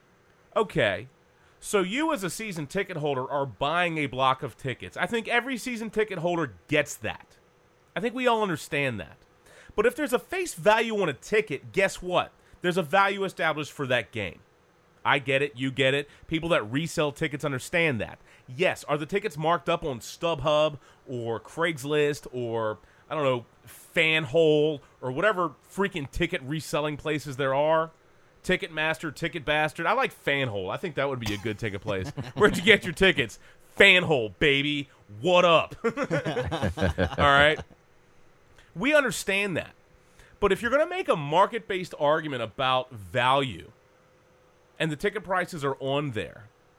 Okay, so you as a season ticket holder are buying a block of tickets. I think every season ticket holder gets that. I think we all understand that. But if there's a face value on a ticket, guess what? There's a value established for that game. I get it. You get it. People that resell tickets understand that. Yes, are the tickets marked up on StubHub or Craigslist or, I don't know, Fanhole or whatever freaking ticket reselling places there are? Ticketmaster, Ticket Bastard. I like Fanhole. I think that would be a good ticket place. Where'd you get your tickets? Fanhole, baby. What up? All right. We understand that. But if you're going to make a market-based argument about value and the ticket prices are on there,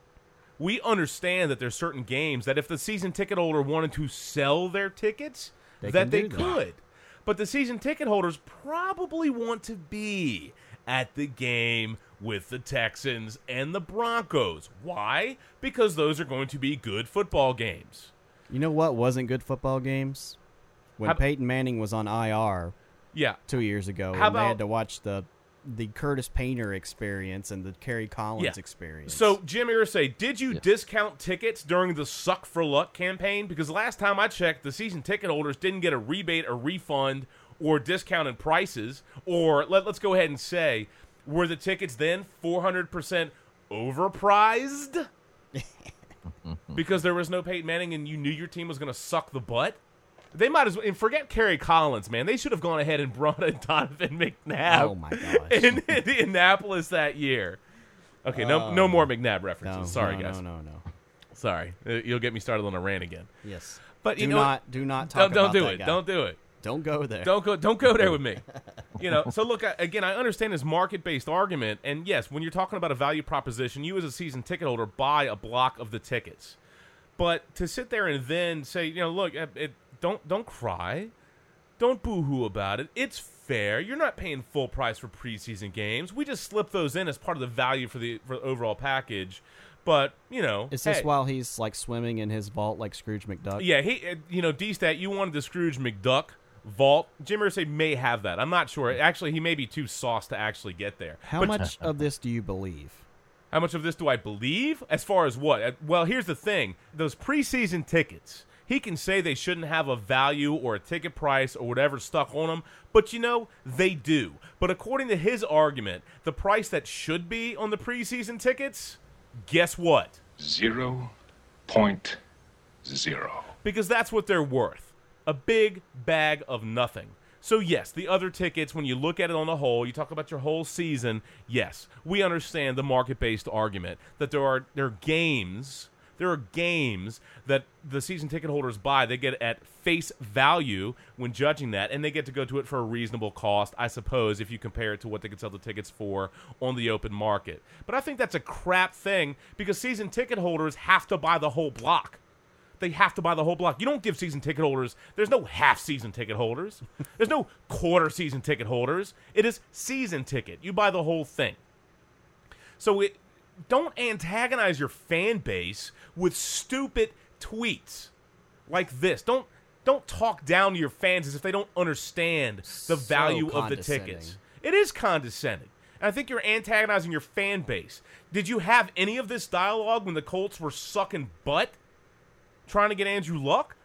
we understand that there's certain games that if the season ticket holder wanted to sell their tickets, they could. But the season ticket holders probably want to be at the game with the Texans and the Broncos. Why? Because those are going to be good football games. You know what wasn't good football games? When Peyton Manning was on IR 2 years ago, and they had to watch the Curtis Painter experience and the Kerry Collins experience. So, Jim Irsay, did you discount tickets during the Suck for Luck campaign? Because last time I checked, the season ticket holders didn't get a rebate, a refund, or discounted prices. Or let's go ahead and say, were the tickets then 400% overpriced? Because there was no Peyton Manning and you knew your team was going to suck the butt? They might as well, and forget Kerry Collins, man. They should have gone ahead and brought in Donovan McNabb. Oh my gosh. In Indianapolis that year. Okay, no more McNabb references. Sorry, guys. No. Sorry, you'll get me started on a rant again. Yes, but do not talk about that guy. Don't do it. Don't go there. Don't go there with me. So look, again, I understand this market-based argument, and yes, when you're talking about a value proposition, you as a season ticket holder buy a block of the tickets. But to sit there and then say, look, don't cry, don't boo-hoo about it. It's fair. You're not paying full price for preseason games. We just slip those in as part of the value for the overall package. But, Is this while he's, like, swimming in his vault like Scrooge McDuck? Yeah, D-Stat, you wanted the Scrooge McDuck vault. Jim Irsay may have that. I'm not sure. Actually, he may be too sauced to actually get there. How much of this do you believe? How much of this do I believe? As far as what? Well, here's the thing. Those preseason tickets, he can say they shouldn't have a value or a ticket price or whatever stuck on them, but they do. But according to his argument, the price that should be on the preseason tickets, guess what? 0.0. Because that's what they're worth. A big bag of nothing. So, yes, the other tickets, when you look at it on the whole, you talk about your whole season, yes, we understand the market-based argument that there are games that the season ticket holders buy. They get at face value when judging that, and they get to go to it for a reasonable cost, I suppose, if you compare it to what they could sell the tickets for on the open market. But I think that's a crap thing because season ticket holders have to buy the whole block. They have to buy the whole block. You don't give season ticket holders, there's no half-season ticket holders. There's no quarter-season ticket holders. It is season ticket. You buy the whole thing. So don't antagonize your fan base with stupid tweets like this. Don't talk down to your fans as if they don't understand the value of the tickets. It is condescending. And I think you're antagonizing your fan base. Did you have any of this dialogue when the Colts were sucking butt trying to get Andrew Luck?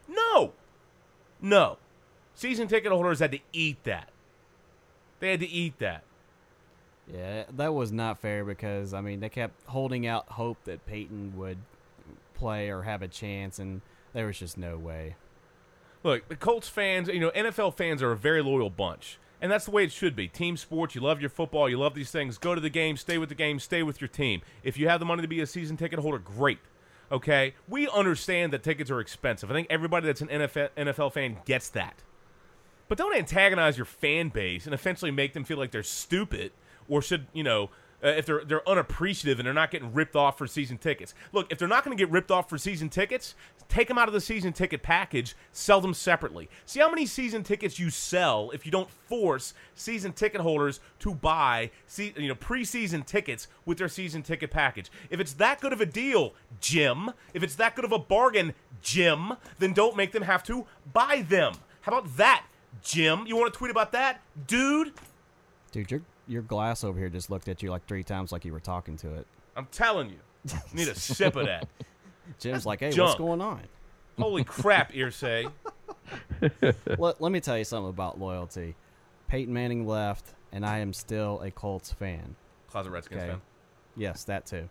No. Season ticket holders had to eat that. They had to eat that. Yeah, that was not fair because, I mean, they kept holding out hope that Peyton would play or have a chance, and there was just no way. Look, the Colts fans, NFL fans are a very loyal bunch, and that's the way it should be. Team sports, you love your football, you love these things. Go to the game, stay with the game, stay with your team. If you have the money to be a season ticket holder, great. Okay? We understand that tickets are expensive. I think everybody that's an NFL fan gets that. But don't antagonize your fan base and essentially make them feel like they're stupid or should, if they're unappreciative and they're not getting ripped off for season tickets. Look, if they're not going to get ripped off for season tickets, take them out of the season ticket package, sell them separately. See how many season tickets you sell if you don't force season ticket holders to buy preseason tickets with their season ticket package. If it's that good of a deal, Jim, if it's that good of a bargain, Jim, then don't make them have to buy them. How about that, Jim? You want to tweet about that, dude? Dude, your glass over here just looked at you like 3 times like you were talking to it. I'm telling you. You need a sip of that. Jim's That's like, hey, junk. what's going on? Holy crap, Irsay. Let me tell you something about loyalty. Peyton Manning left, and I am still a Colts fan. Closet Redskins fan. Yes, that too.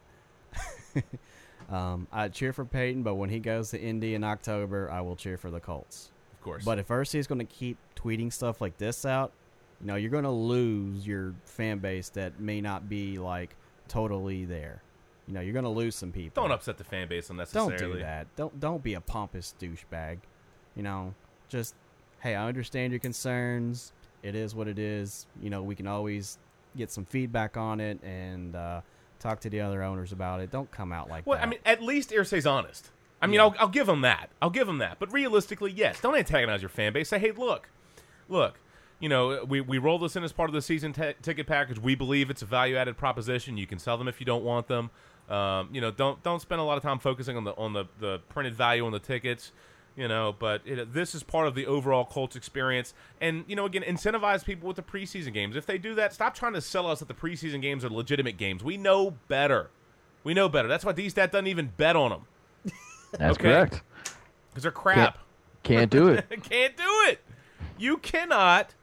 I cheer for Peyton, but when he goes to Indy in October, I will cheer for the Colts. Of course. But if Irsay's going to keep tweeting stuff like this out, you're going to lose your fan base that may not be, totally there. You're going to lose some people. Don't upset the fan base unnecessarily. Don't do that. Don't be a pompous douchebag. Just, hey, I understand your concerns. It is what it is. We can always get some feedback on it and talk to the other owners about it. Don't come out like that. Well, I mean, at least Irsay's honest. I mean, I'll give him that. But realistically, yes, don't antagonize your fan base. Say, hey, look. We roll this in as part of the season ticket package. We believe it's a value-added proposition. You can sell them if you don't want them. Don't spend a lot of time focusing on the printed value on the tickets. But this is part of the overall Colts experience. And again, incentivize people with the preseason games. If they do that, stop trying to sell us that the preseason games are legitimate games. We know better. That's why D-Stat doesn't even bet on them. That's correct. Because they're crap. Can't do it. Can't do it. You cannot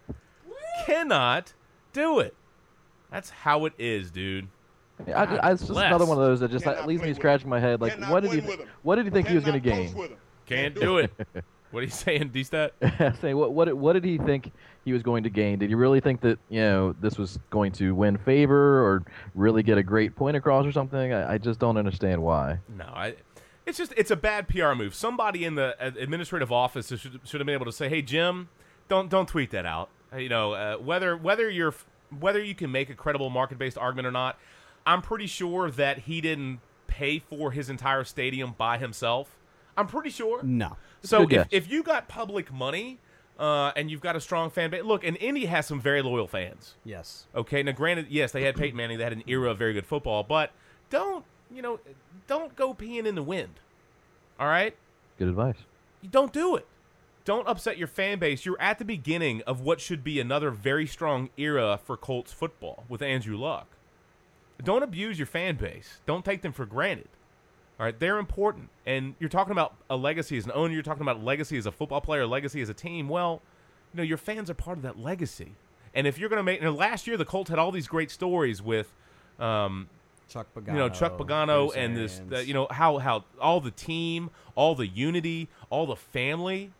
do it. That's how it is, dude. It's just another one of those that just leaves me scratching my head. Like, what did he think he was going to gain? Can't do it. What are you saying, D-Stat? Say, what did he think he was going to gain? Did he really think that this was going to win favor or really get a great point across or something? I just don't understand why. No, it's a bad PR move. Somebody in the administrative office should have been able to say, hey, Jim, don't tweet that out. Whether you can make a credible market-based argument or not, I'm pretty sure that he didn't pay for his entire stadium by himself. I'm pretty sure. No. So if you got public money and you've got a strong fan base, look, and Indy has some very loyal fans. Yes. Okay. Now, granted, yes, they had Peyton Manning. They had an era of very good football, but don't go peeing in the wind. All right. Good advice. You don't do it. Don't upset your fan base. You're at the beginning of what should be another very strong era for Colts football with Andrew Luck. Don't abuse your fan base. Don't take them for granted. All right, they're important. And you're talking about a legacy as an owner. You're talking about legacy as a football player, legacy as a team. Well, your fans are part of that legacy. And if you're going to make last year the Colts had all these great stories with Chuck Pagano and this how all the team, all the unity, all the family.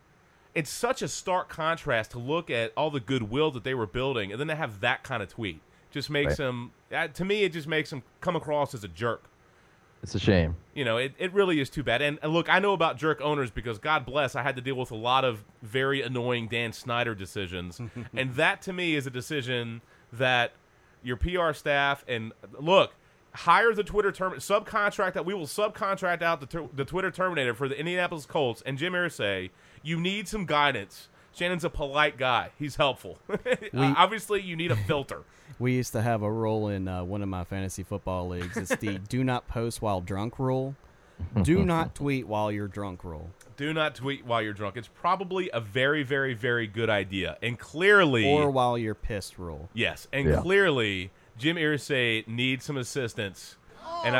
it's such a stark contrast to look at all the goodwill that they were building, and then to have that kind of tweet. Just makes him, to me, it just makes him come across as a jerk. It's a shame. You know, it really is too bad. And look, I know about jerk owners because, God bless, I had to deal with a lot of very annoying Dan Snyder decisions. And that, to me, is a decision that your PR staff, and look, hire the Twitter subcontract that we will subcontract out the Twitter Terminator for the Indianapolis Colts and Jim Irsay. You need some guidance. Shannon's a polite guy. He's helpful. Obviously, you need a filter. We used to have a rule in one of my fantasy football leagues. It's the do not post while drunk rule. Do not tweet while you're drunk rule. Do not tweet while you're drunk. It's probably a very, very, very good idea. And clearly... Or while you're pissed rule. Yes. And clearly, Jim Irsay needs some assistance. And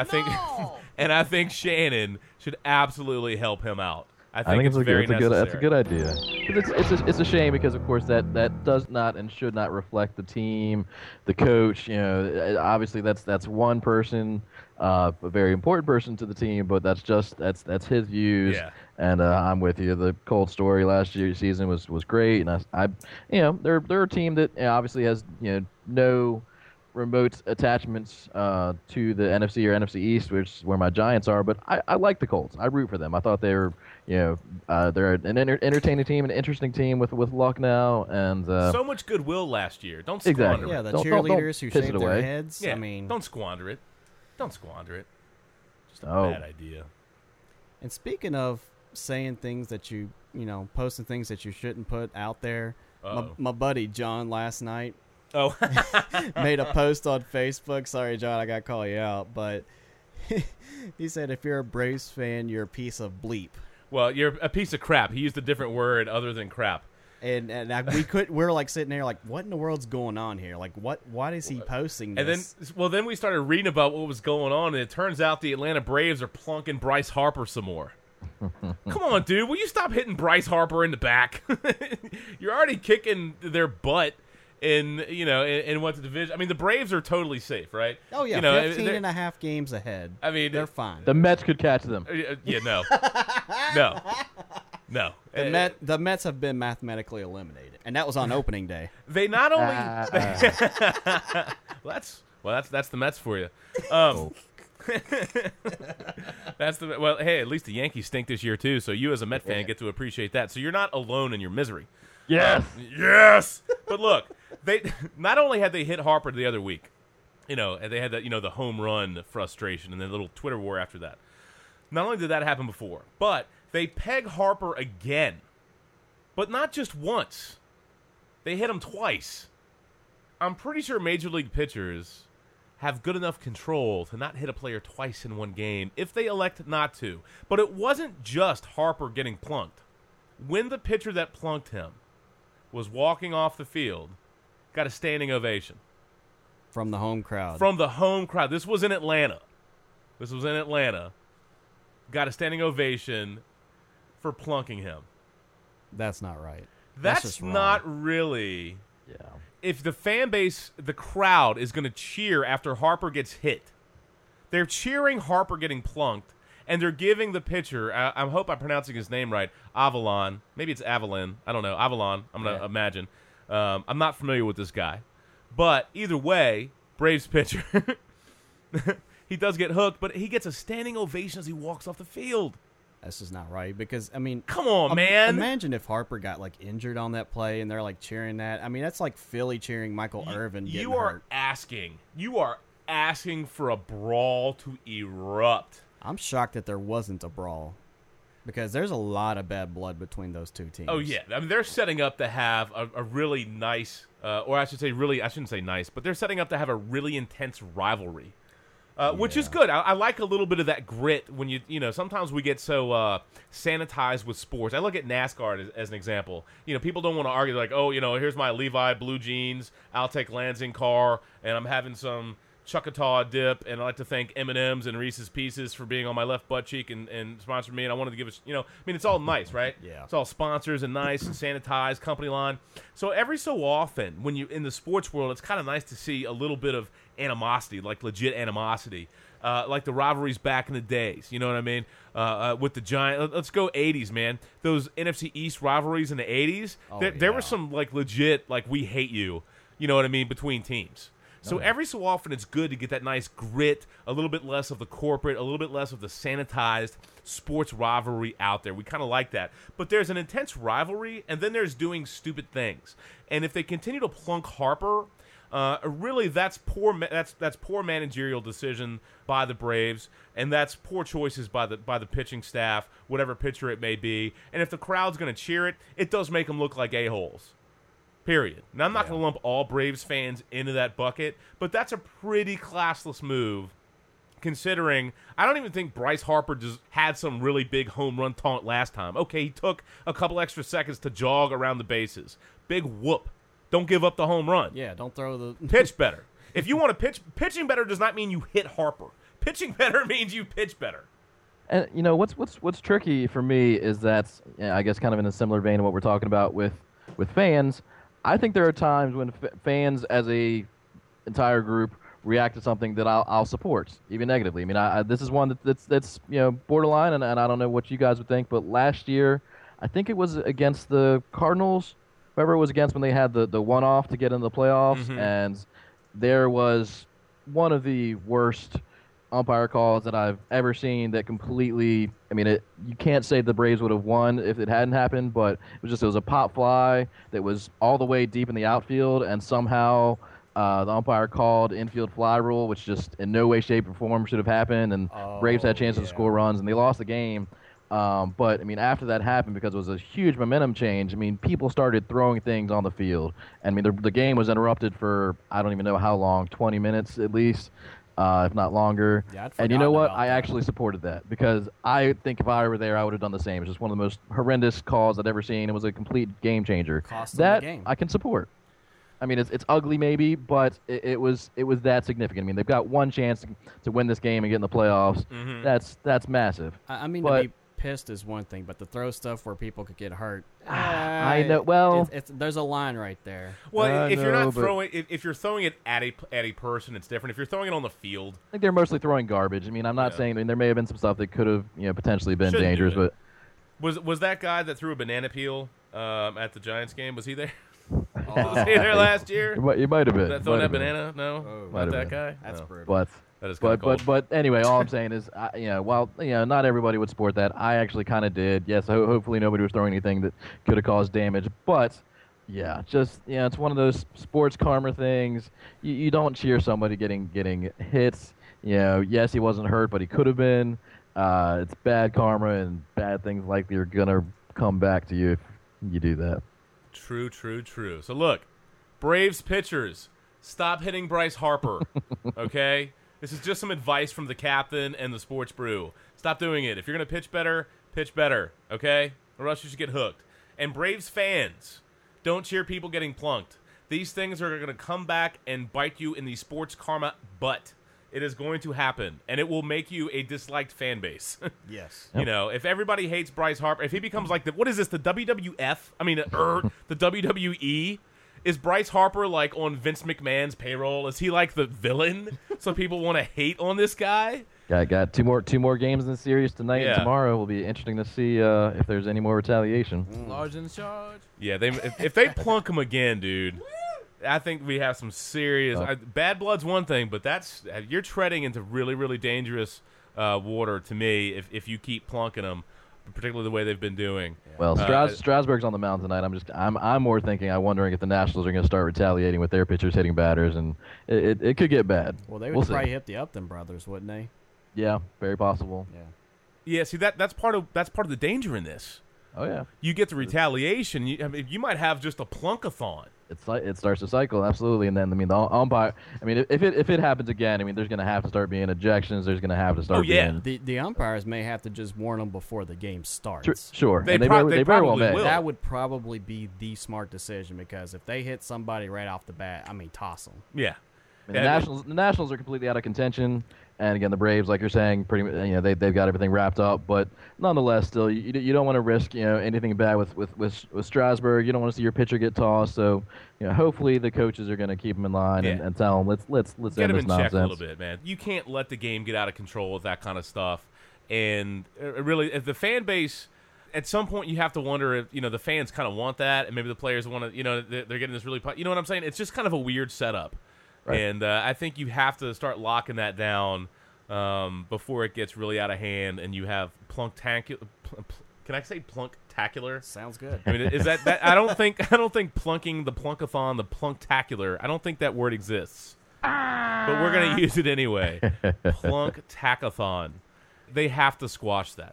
I think Shannon should absolutely help him out. I think it's very necessary. That's a good idea. It's a shame because, of course, that does not and should not reflect the team, the coach. You know, obviously that's one person, a very important person to the team, but that's his views. Yeah. And I'm with you. The Colts story last year's season was great, and I they're a team that obviously has no remote attachments to the NFC or NFC East, which is where my Giants are. But I like the Colts. I root for them. I thought they were, they're an entertaining team, an interesting team with Luck now, and so much goodwill last year. Don't squander it. Yeah, the cheerleaders who shaved their heads. Yeah, I mean, don't squander it. Don't squander it. Just a bad idea. And speaking of saying things that posting things that you shouldn't put out there, my buddy John last night. Made a post on Facebook. Sorry, John, I got to call you out. But he said, if you're a Braves fan, you're a piece of bleep. Well, you're a piece of crap. He used a different word other than crap. And we're like sitting there like, what in the world's going on here? Like, why is he posting this? And then we started reading about what was going on, and it turns out the Atlanta Braves are plunking Bryce Harper some more. Come on, dude. Will you stop hitting Bryce Harper in the back? You're already kicking their butt. In what the division? I mean, the Braves are totally safe, right? Oh yeah, 15 and a half games ahead. I mean, they're fine. The Mets could catch them. No. The Mets have been mathematically eliminated, and that was on opening day. They not only that's the Mets for you. Hey, at least the Yankees stink this year too, so you as a Met fan get to appreciate that. So you're not alone in your misery. Yes. But look, they not only had they hit Harper the other week, and they had that, the home run frustration and the little Twitter war after that. Not only did that happen before, but they peg Harper again. But not just once. They hit him twice. I'm pretty sure Major League pitchers have good enough control to not hit a player twice in one game if they elect not to. But it wasn't just Harper getting plunked. When the pitcher that plunked him was walking off the field, got a standing ovation. From the home crowd. This was in Atlanta. Got a standing ovation for plunking him. That's not right. That's not really. Yeah. If the fan base, the crowd, is going to cheer after Harper gets hit, they're cheering Harper getting plunked, and they're giving the pitcher, I hope I'm pronouncing his name right, Avalon. Maybe it's Avalon. I don't know. Avalon, I'm going to imagine. I'm not familiar with this guy. But either way, Braves pitcher, he does get hooked, but he gets a standing ovation as he walks off the field. That's just not right because, I mean... Come on, man. Imagine if Harper got, injured on that play and they're, cheering that. I mean, that's like Philly cheering Michael Irvin getting hurt. You are asking for a brawl to erupt. I'm shocked that there wasn't a brawl because there's a lot of bad blood between those two teams. Oh, yeah. I mean, they're setting up to have a really nice, or I should say I shouldn't say nice, but they're setting up to have a really intense rivalry, which is good. I like a little bit of that grit when sometimes we get so sanitized with sports. I look at NASCAR as an example. People don't want to argue like, oh, here's my Levi blue jeans, I'll take Lansing car, and I'm having some Chuckataw dip, and I'd like to thank M&M's and Reese's Pieces for being on my left butt cheek and sponsoring me. And I wanted to give us, it's all nice, right? Yeah. It's all sponsors and nice and sanitized, company line. So every so often, when you in the sports world, it's kind of nice to see a little bit of animosity, like legit animosity. Like the rivalries back in the days, you know what I mean? With the Giants, let's go 80s, man. Those NFC East rivalries in the 80s, there were some like legit, like we hate you, you know what I mean, between teams. So every so often it's good to get that nice grit, a little bit less of the corporate, a little bit less of the sanitized sports rivalry out there. We kind of like that. But there's an intense rivalry, and then there's doing stupid things. And if they continue to plunk Harper, really that's poor managerial decision by the Braves, and that's poor choices by the pitching staff, whatever pitcher it may be. And if the crowd's going to cheer it, it does make them look like a-holes. Period. Now, I'm not going to lump all Braves fans into that bucket, but that's a pretty classless move, considering I don't even think Bryce Harper just had some really big home run taunt last time. Okay, he took a couple extra seconds to jog around the bases. Big whoop. Don't give up the home run. Yeah, don't throw the... Pitch better. If you want to pitching better does not mean you hit Harper. Pitching better means you pitch better. And what's tricky for me is that, I guess kind of in a similar vein of what we're talking about with fans, I think there are times when fans as a entire group react to something that I'll support, even negatively. I mean, this is one that's borderline, and I don't know what you guys would think, but last year, I think it was against the Cardinals, whoever it was against when they had the one-off to get in the playoffs, and there was one of the worst umpire calls that I've ever seen that completely, I mean, you can't say the Braves would have won if it hadn't happened, but it was a pop fly that was all the way deep in the outfield, and somehow the umpire called infield fly rule, which just in no way, shape, or form should have happened, and Braves had chances to score runs, and they lost the game. But, I mean, after that happened, because it was a huge momentum change, I mean, people started throwing things on the field. I mean, the game was interrupted for, I don't even know how long, 20 minutes at least, if not longer. Yeah, and you know what? I actually supported that, because I think if I were there, I would have done the same. It's just one of the most horrendous calls I'd ever seen. It was a complete game changer. Cost them the game. I can support. I mean, it's ugly maybe, but it was that significant. I mean, they've got one chance to win this game and get in the playoffs. That's massive. I mean, to be pissed is one thing, but to throw stuff where people could get hurt, I know. Well, there's a line right there. Well, if you're throwing it at a person, it's different. If you're throwing it on the field, I think they're mostly throwing garbage. I mean, I'm not saying. I mean, there may have been some stuff that could have potentially been dangerous, but was that guy that threw a banana peel at the Giants game? Was he there? Was he there last year? You might have been. Throwing that banana? No, not that guy. That's brutal. But that is but anyway, all I'm saying is, while not everybody would support that, I actually kind of did. Yes, hopefully nobody was throwing anything that could have caused damage. But yeah, just it's one of those sports karma things. You don't cheer somebody getting hits. Yes, he wasn't hurt, but he could have been. It's bad karma, and bad things likely are gonna come back to you if you do that. True. So look, Braves pitchers, stop hitting Bryce Harper, okay? This is just some advice from the captain and the Sports Brew. Stop doing it. If you're going to pitch better, okay? Or else you should get hooked. And Braves fans, don't cheer people getting plunked. These things are going to come back and bite you in the sports karma butt. It is going to happen, and it will make you a disliked fan base. Yes. If everybody hates Bryce Harper, if he becomes like the WWF? I mean, the WWE? Is Bryce Harper like on Vince McMahon's payroll? Is he like the villain? So people want to hate on this guy? Got two more games in the series tonight and tomorrow. Will be interesting to see if there's any more retaliation. Large in charge. Yeah, if they plunk him again, dude. I think we have some serious bad blood's one thing, but you're treading into really, really dangerous water to me if you keep plunking them, particularly the way they've been doing. Well, Strasburg's on the mound tonight. I'm more thinking. I'm wondering if the Nationals are going to start retaliating with their pitchers hitting batters, and it could get bad. Well, they would probably hit the Upton brothers, wouldn't they? Yeah, very possible. Yeah. See that's part of the danger in this. Oh yeah. You get the retaliation. You might have just a plunkathon. It starts to cycle, absolutely, and then the umpire. I mean, if it happens again, I mean, there's going to have to start being ejections. There's going to have to start. Being, the umpires may have to just warn them before the game starts. Sure, they very well may. That would probably be the smart decision, because if they hit somebody right off the bat, I mean, toss them. Yeah. I mean, the Nationals are completely out of contention, and again, the Braves, like you're saying, they've got everything wrapped up. But nonetheless, still, you don't want to risk anything bad with Strasburg. You don't want to see your pitcher get tossed. So hopefully the coaches are going to keep him in line and tell him let's get end him this in nonsense check a little bit, man. You can't let the game get out of control with that kind of stuff. And really, if the fan base, at some point, you have to wonder if the fans kind of want that, and maybe the players want to. They're getting this really. You know what I'm saying? It's just kind of a weird setup. Right. And I think you have to start locking that down before it gets really out of hand, and you have plunktacular. Can I say plunktacular? Sounds good. I mean, is that I don't think plunking the plunkathon, the plunktacular. I don't think that word exists, but we're gonna use it anyway. Plunktacathon. They have to squash that.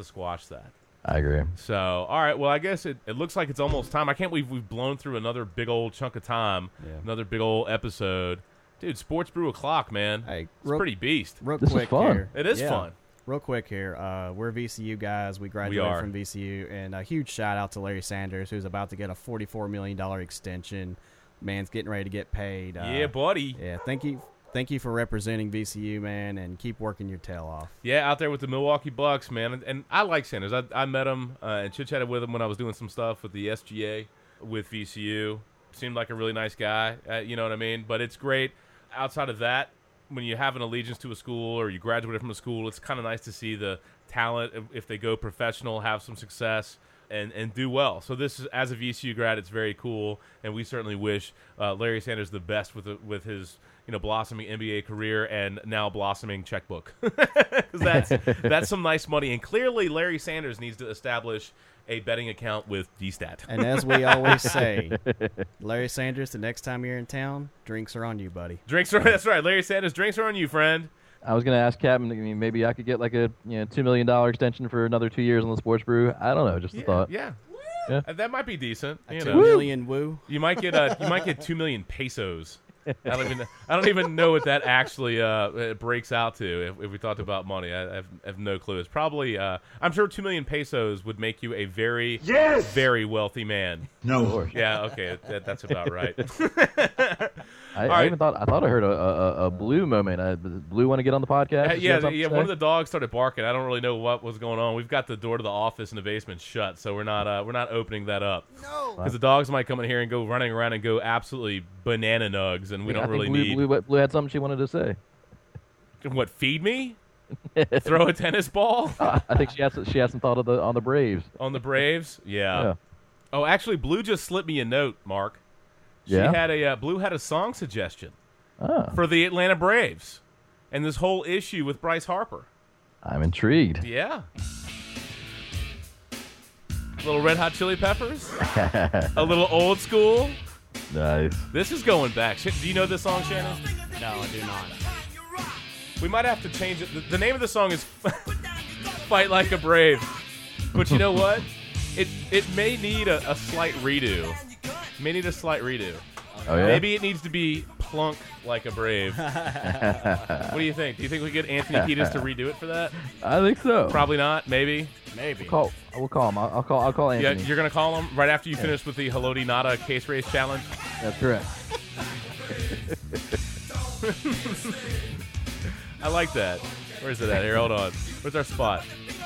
I agree. So, all right. Well, I guess it looks like it's almost time. I can't believe we've blown through another big old chunk of time, another big old episode. Dude, Sports Brew O'Clock, man. Hey, it's pretty beast. This is fun. Here. It is fun. Real quick here. We're VCU guys. We graduated from VCU. And a huge shout out to Larry Sanders, who's about to get a $44 million extension. Man's getting ready to get paid. Yeah, buddy. Yeah, Thank you for representing VCU, man, and keep working your tail off. Yeah, out there with the Milwaukee Bucks, man. And I like Sanders. I met him and chit-chatted with him when I was doing some stuff with the SGA with VCU. Seemed like a really nice guy, you know what I mean? But it's great. Outside of that, when you have an allegiance to a school or you graduated from a school, it's kind of nice to see the talent, if they go professional, have some success, and do well. So this is, as a VCU grad, it's very cool, and we certainly wish Larry Sanders the best with his blossoming NBA career and now blossoming checkbook. that's some nice money, and clearly Larry Sanders needs to establish a betting account with DStat. And as we always say, Larry Sanders, the next time you're in town, drinks are on you, buddy. That's right. Larry Sanders, drinks are on you, friend. I was going to ask Captain, maybe I could get like a $2 million extension for another 2 years on the Sports Brew. I don't know, just a thought. Yeah. That might be decent. $2 million woo. You might get 2 million pesos. I don't even know what that actually breaks out to. If we talked about money, I have no clue. It's probably I'm sure 2 million pesos would make you a very very wealthy man. No. Yeah. Okay. That's about right. I thought I heard a Blue moment. Blue want to get on the podcast? Yeah. One of the dogs started barking. I don't really know what was going on. We've got the door to the office in the basement shut, so we're not opening that up. No. Because the dogs might come in here and go running around and go absolutely banana nugs, and we don't really need. Blue had something she wanted to say. What? Feed me? Throw a tennis ball? I think she has some thought on the Braves. On the Braves? Yeah. Oh, actually, Blue just slipped me a note, Mark. Blue had a song suggestion for the Atlanta Braves and this whole issue with Bryce Harper. I'm intrigued. Yeah. A little Red Hot Chili Peppers? A little old school? Nice. This is going back. Do you know this song, Shannon? No, I do not. We might have to change it. The name of the song is Fight Like a Brave. But you know what? It may need a slight redo. Oh, yeah? Maybe it needs to be Plunk Like a Brave. What do you think? Do you think we get Anthony Kiedis to redo it for that? I think so. Probably not. Maybe. We'll call him. I'll call Anthony. Yeah, you're gonna call him right after you finish with the Haloti Nada case race challenge. That's correct. I like that. Where's it at? Here, hold on. Where's our spot?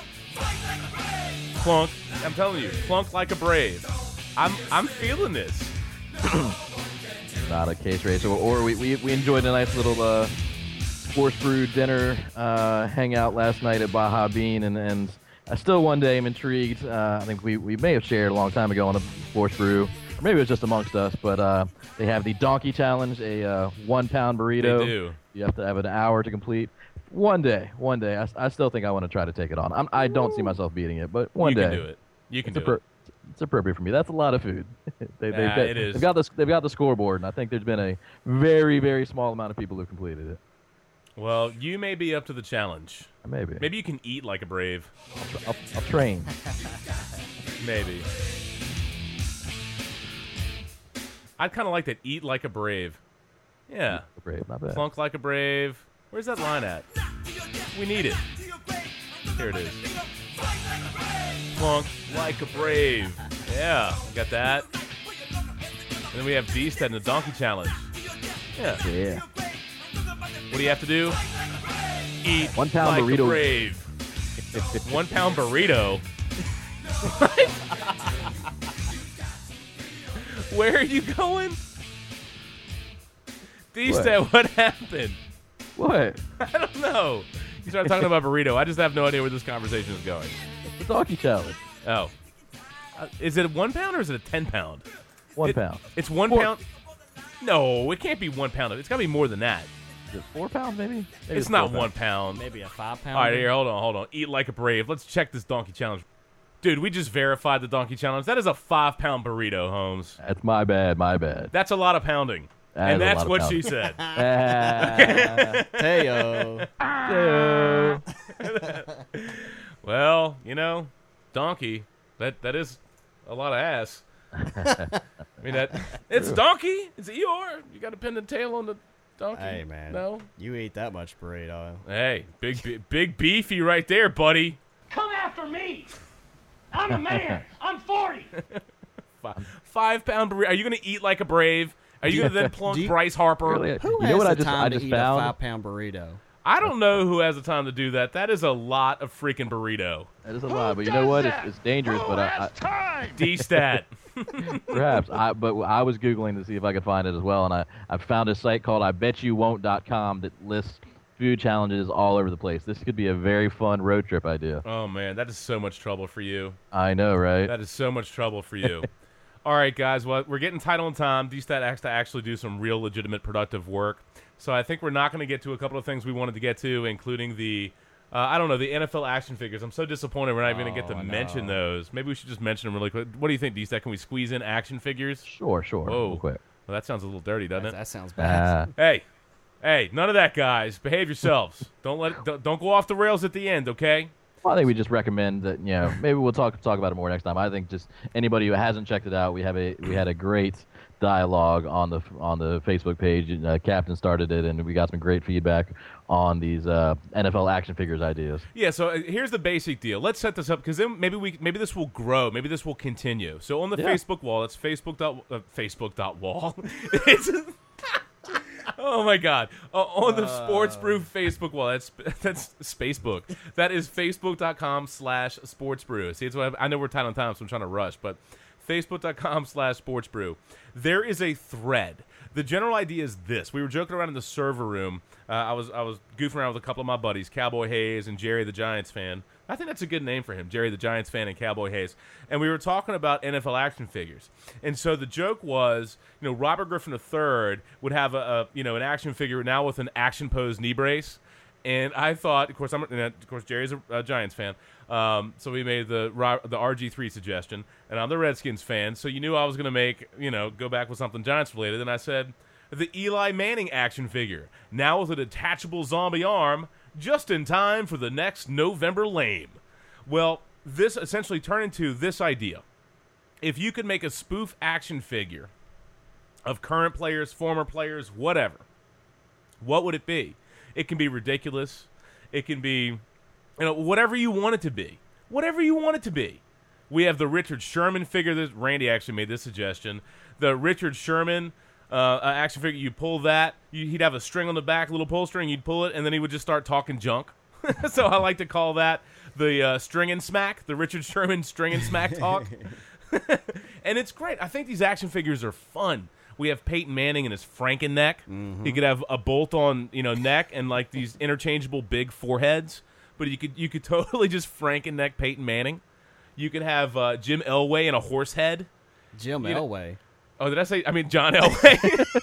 Plunk. I'm telling you, Plunk Like a Brave. I'm feeling this. Not a case race, or we enjoyed a nice little Sports Brew dinner hangout last night at Baja Bean, and I still one day am intrigued. I think we may have shared a long time ago on the Sports Brew, or maybe it was just amongst us, but they have the Donkey Challenge, a 1 pound burrito. They do. You have to have an hour to complete. One day, I still think I want to try to take it on. I don't see myself beating it, but one day. You can do it. You can do it. It's appropriate for me. That's a lot of food. It is. They've got the scoreboard, and I think there's been a very, very small amount of people who completed it. Well, you may be up to the challenge. Maybe. Maybe you can eat like a brave. I'll train. Maybe. I'd kind of like that. Eat like a brave. Yeah. A brave, not bad. Plunk like a brave. Where's that line at? We need it. Here it is. Plunk like a brave. Yeah, got that. And then we have Beast and the Donkey Challenge. Yeah. What do you have to do? Eat 1 pound like burrito. a brave. 1 pound burrito? Where are you going? D-Stat, what happened? What? I don't know. You started talking about burrito. I just have no idea where this conversation is going. The donkey challenge. Oh. Is it a 1 pound or is it a 10 pound? 1 pound. It's 1 4 pound? No, it can't be 1 pound. It's got to be more than that. Is it 4 pounds, maybe? Maybe It's not 4 1 pound. Maybe a 5 pound. All right, here, hold on. Eat like a brave. Let's check this donkey challenge. Dude, we just verified the donkey challenge. That is a 5 pound burrito, Holmes. That's my bad. My bad. That's a lot of pounding. That And is a that's lot of what pounding. she said. Heyo. Well, donkey. That is a lot of ass. I mean, it's donkey. It's Eeyore. You got to pin the tail on the donkey. Hey, man. No. You eat that much burrito. Hey, big beefy right there, buddy. Come after me. I'm a man. I'm 40. 5 pound burrito. Are you gonna eat like a brave? Are you gonna then plunk Bryce Harper? Really? Who You has know what the I just time I to just eat a found? 5 pound burrito? I don't know who has the time to do that. That is a lot of freaking burrito. That is a lot, but you know what? It's dangerous. Who But I has time? D-Stat. perhaps but I was googling to see if I could find it as well, and I found a site called IBetYouWon't.com that lists food challenges all over the place. This could be a very fun road trip idea. Oh man, that is so much trouble for you. I know, right? That is so much trouble for you. All right, guys. Well, we're getting tight on time. D-Stat has to actually do some real, legitimate, productive work. So I think we're not going to get to a couple of things we wanted to get to, including the NFL action figures. I'm so disappointed we're not even going to get to mention those. Maybe we should just mention them really quick. What do you think, D-Stat? Can we squeeze in action figures? Sure. Whoa. Real quick. Well, that sounds a little dirty, doesn't it? That sounds bad. Hey, none of that, guys. Behave yourselves. Don't go off the rails at the end, okay? Well, I think we just recommend that, maybe we'll talk about it more next time. I think just anybody who hasn't checked it out, we had a great dialogue on the Facebook page. Captain started it, and we got some great feedback on these NFL action figures ideas. Yeah, so here's the basic deal. Let's set this up because then maybe this will grow. Maybe this will continue. So on the Facebook wall, it's Facebook.wall. It's oh my God! On the Sports Brew Facebook wall, that's Spacebook. That is Facebook.com/SportsBrew. See, it's what I know we're tight on time, so I'm trying to rush, but Facebook.com/SportsBrew. There is a thread. The general idea is this: we were joking around in the server room. I was goofing around with a couple of my buddies, Cowboy Hayes and Jerry the Giants fan. I think that's a good name for him, Jerry the Giants fan and Cowboy Hayes. And we were talking about NFL action figures. And so the joke was, Robert Griffin III would have an action figure now with an action pose knee brace. And I thought, of course, Jerry's a Giants fan. So we made the RG3 suggestion, and I'm the Redskins fan. So you knew I was going to go back with something Giants related. And I said, the Eli Manning action figure, now with a detachable zombie arm, just in time for the next November Lame. Well, this essentially turned into this idea. If you could make a spoof action figure of current players, former players, whatever, what would it be? It can be ridiculous. It can be, whatever you want it to be. Whatever you want it to be. We have the Richard Sherman figure. Randy actually made this suggestion. The Richard Sherman action figure, you pull that, he'd have a string on the back, a little pull string, you'd pull it, and then he would just start talking junk. So I like to call that the string and smack, the Richard Sherman string and smack talk. And it's great. I think these action figures are fun. We have Peyton Manning and his Franken neck. Mm-hmm. He could have a bolt on neck and like these interchangeable big foreheads. But you could totally just Franken neck Peyton Manning. You could have Jim Elway and a horse head. Jim Elway. Oh, did I say? I mean John Elway.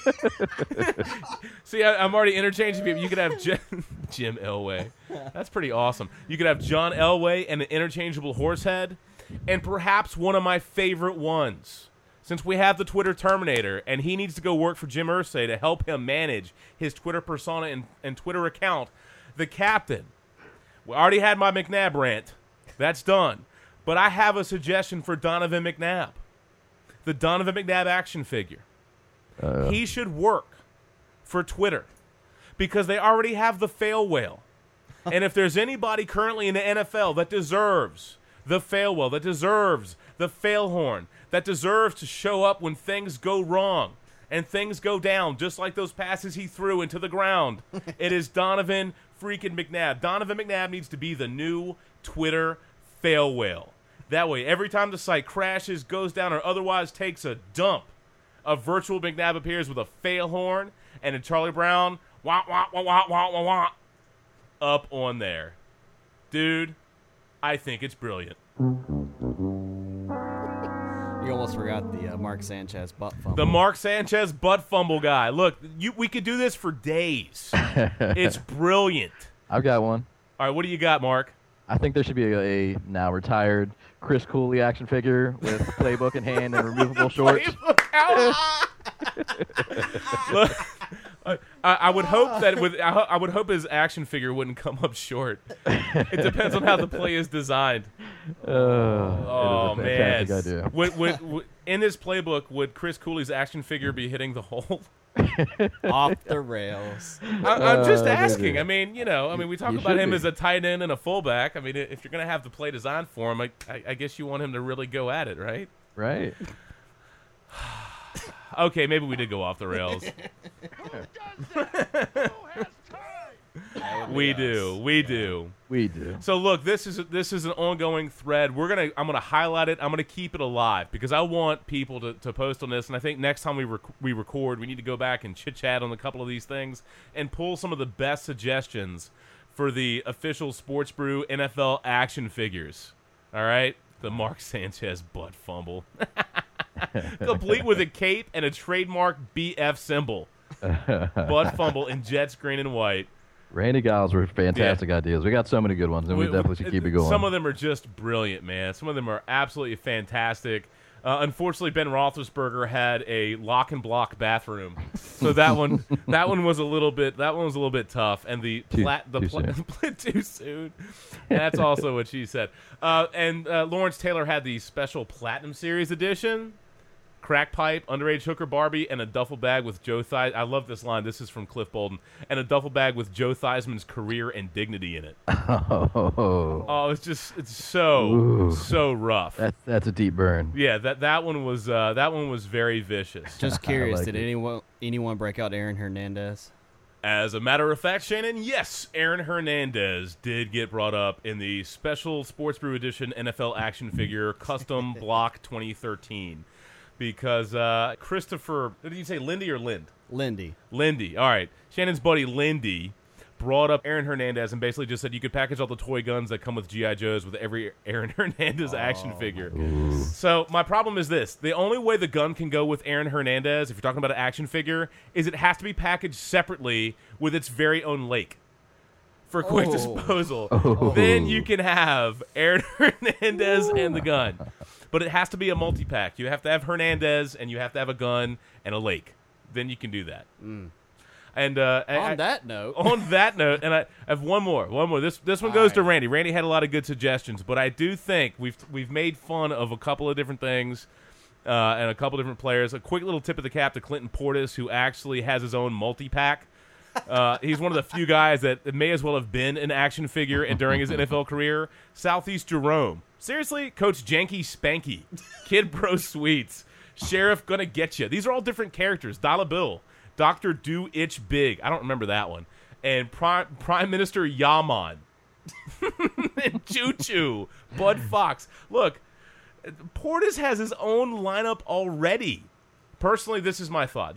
See, I'm already interchanging people. You could have Jim Elway. That's pretty awesome. You could have John Elway and an interchangeable horse head, and perhaps one of my favorite ones. Since we have the Twitter Terminator, and he needs to go work for Jim Irsay to help him manage his Twitter persona and Twitter account, the Captain. We already had my McNabb rant. That's done. But I have a suggestion for Donovan McNabb. The Donovan McNabb action figure. He should work for Twitter because they already have the fail whale. And if there's anybody currently in the NFL that deserves the fail whale, that deserves the fail horn, that deserves to show up when things go wrong, and things go down, just like those passes he threw into the ground. It is Donovan freaking McNabb. Donovan McNabb needs to be the new Twitter fail whale. That way, every time the site crashes, goes down, or otherwise takes a dump, a virtual McNabb appears with a fail horn and a Charlie Brown, wah, wah, wah, wah, wah, wah, wah, up on there. Dude, I think it's brilliant. You almost forgot the Mark Sanchez butt fumble. The Mark Sanchez butt fumble guy. Look, we could do this for days. It's brilliant. I've got one. All right, what do you got, Mark? I think there should be a now retired Chris Cooley action figure with playbook in hand and removable shorts. Look, I would hope that I would hope his action figure wouldn't come up short. It depends on how the play is designed. Oh man! Idea. Would in this playbook, would Chris Cooley's action figure be hitting the hole? Off the rails. I'm just asking. I mean, we talk about him as a tight end and a fullback. I mean, if you're going to have the play designed for him, I guess you want him to really go at it, right? Right. Okay, maybe we did go off the rails. Who does that? Who has time? We do. So look, this is an ongoing thread. I'm gonna highlight it. I'm gonna keep it alive because I want people to post on this. And I think next time we record, we need to go back and chit chat on a couple of these things and pull some of the best suggestions for the official Sports Brew NFL action figures. All right, the Mark Sanchez butt fumble, complete with a cape and a trademark BF symbol. Butt fumble in Jets green and white. Randy Giles were fantastic ideas. We got so many good ones, and we definitely should keep it going. Some of them are just brilliant, man. Some of them are absolutely fantastic. Unfortunately, Ben Roethlisberger had a lock and block bathroom, so that one was a little bit tough. And too soon. That's also what she said. And Lawrence Taylor had the special Platinum Series edition. Crack pipe, underage hooker Barbie, and a duffel bag with Joe Theismann. I love this line. This is from Cliff Bolden. And a duffel bag with Joe Theismann's career and dignity in it. Oh, it's so rough. That's a deep burn. Yeah, that one was very vicious. Just curious, did anyone break out Aaron Hernandez? As a matter of fact, Shannon, yes, Aaron Hernandez did get brought up in the special Sports Brew Edition NFL action figure custom block 2013. Because Christopher, did you say Lindy or Lind? Lindy. All right. Shannon's buddy Lindy brought up Aaron Hernandez and basically just said you could package all the toy guns that come with G.I. Joes with every Aaron Hernandez action figure. So my problem is this. The only way the gun can go with Aaron Hernandez, if you're talking about an action figure, is it has to be packaged separately with its very own lake for quick disposal. Then you can have Aaron Hernandez and the gun. But it has to be a multi-pack. You have to have Hernandez, and you have to have a gun and a lake. Then you can do that. And on that note, and I have one more. This one goes to Randy. Randy had a lot of good suggestions, but I do think we've made fun of a couple of different things and a couple of different players. A quick little tip of the cap to Clinton Portis, who actually has his own multi-pack. He's one of the few guys that may as well have been an action figure and during his NFL career. Southeast Jerome. Seriously, Coach Janky Spanky, Kid Bro Sweets, Sheriff Gonna Get You. These are all different characters. Dollar Bill, Dr. Do Itch Big. I don't remember that one. And Prime Minister Yaman. And Choo Choo, Bud Fox. Look, Portis has his own lineup already. Personally, this is my thought.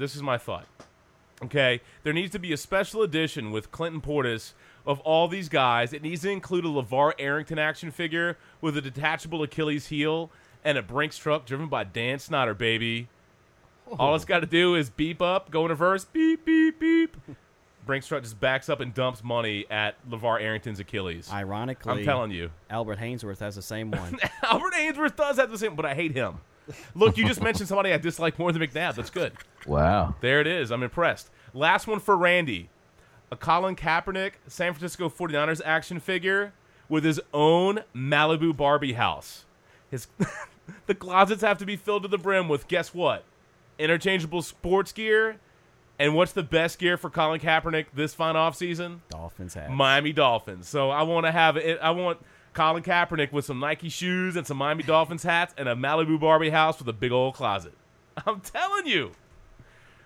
Okay, there needs to be a special edition with Clinton Portis of all these guys. It needs to include a LeVar Arrington action figure with a detachable Achilles heel and a Brinks truck driven by Dan Snyder, baby. All it's got to do is beep up, go in reverse, beep, beep, beep. Brinks truck just backs up and dumps money at LeVar Arrington's Achilles. Ironically, I'm telling you. Albert Hainsworth has the same one. Albert Hainsworth does have the same, but I hate him. Look, you just mentioned somebody I dislike more than McNabb. That's good. Wow. There it is. I'm impressed. Last one for Randy. A Colin Kaepernick San Francisco 49ers action figure with his own Malibu Barbie house. The closets have to be filled to the brim with, guess what? Interchangeable sports gear. And what's the best gear for Colin Kaepernick this fine offseason? Dolphins hat. Miami Dolphins. So I want Colin Kaepernick with some Nike shoes and some Miami Dolphins hats and a Malibu Barbie house with a big old closet. I'm telling you.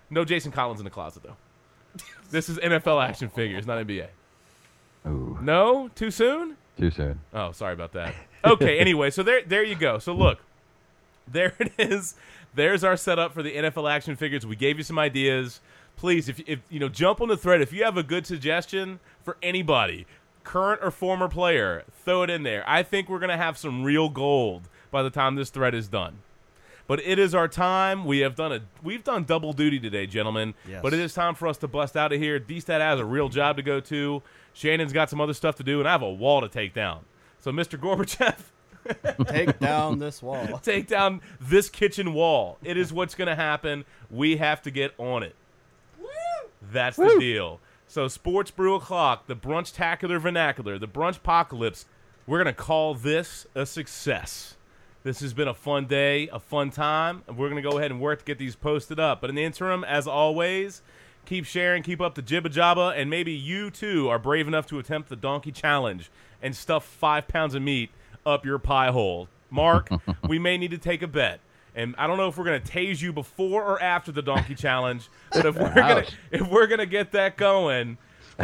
No Jason Collins in the closet, though. This is NFL action figures, not NBA. Ooh. No? Too soon? Too soon. Oh, sorry about that. Okay, anyway, so there you go. So look, there it is. There's our setup for the NFL action figures. We gave you some ideas. Please, if jump on the thread. If you have a good suggestion for anybody, current or former player, throw it in there. I think we're going to have some real gold by the time this thread is done. But it is our time. We've done double duty today, gentlemen. Yes. But it is time for us to bust out of here. D-Stat has a real job to go to. Shannon's got some other stuff to do, and I have a wall to take down. So, Mr. Gorbachev, take down this wall. Take down this kitchen wall. It is what's going to happen. We have to get on it. Woo! That's the deal. So, Sports Brew O'Clock, the Brunch-tacular vernacular, the Brunch-pocalypse, we're going to call this a success. This has been a fun day, a fun time, and we're going to go ahead and work to get these posted up. But in the interim, as always, keep sharing, keep up the jibba jabba, and maybe you, too, are brave enough to attempt the donkey challenge and stuff 5 pounds of meat up your pie hole. Mark, we may need to take a bet. And I don't know if we're going to tase you before or after the donkey challenge, but if we're gonna get that going,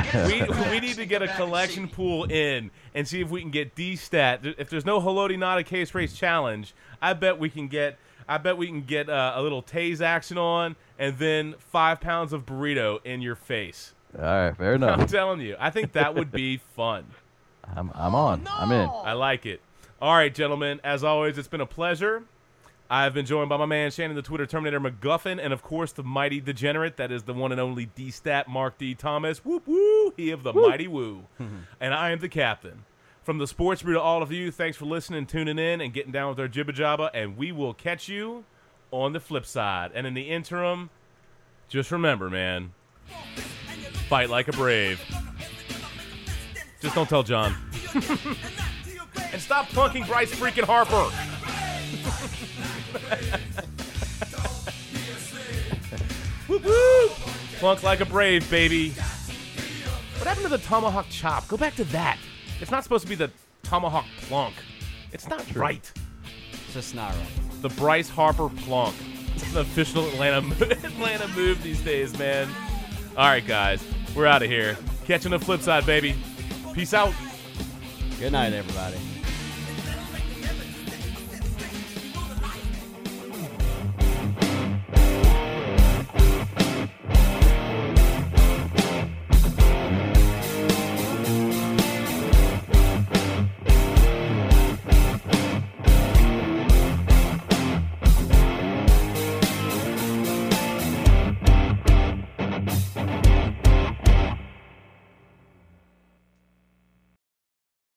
we need to get a collection pool in and see if we can get D-Stat. If there's no Haloti Nada Case Race challenge, I bet we can get a little tase action on, and then 5 pounds of burrito in your face. All right, fair enough. I'm telling you, I think that would be fun. I'm on. I'm in. I like it. All right, gentlemen. As always, it's been a pleasure. I've been joined by my man Shannon, the Twitter Terminator McGuffin, and of course the mighty degenerate. That is the one and only D-Stat, Mark D. Thomas. Whoop woo! He of the mighty woo. And I am the captain. From the Sports Brew to all of you, thanks for listening, tuning in, and getting down with our jibba jabba. And we will catch you on the flip side. And in the interim, just remember, man, fight like a brave. Just don't tell John. And stop plunking Bryce freaking Harper. Whoop whoop! Plunk like a brave, baby. What happened to the tomahawk chop? Go back to that. It's not supposed to be the tomahawk plunk. It's not right. It's just not right. The Bryce Harper plunk. It's the official Atlanta move these days, man. All right, guys. We're out of here. Catch you on the flip side, baby. Peace out. Good night, everybody.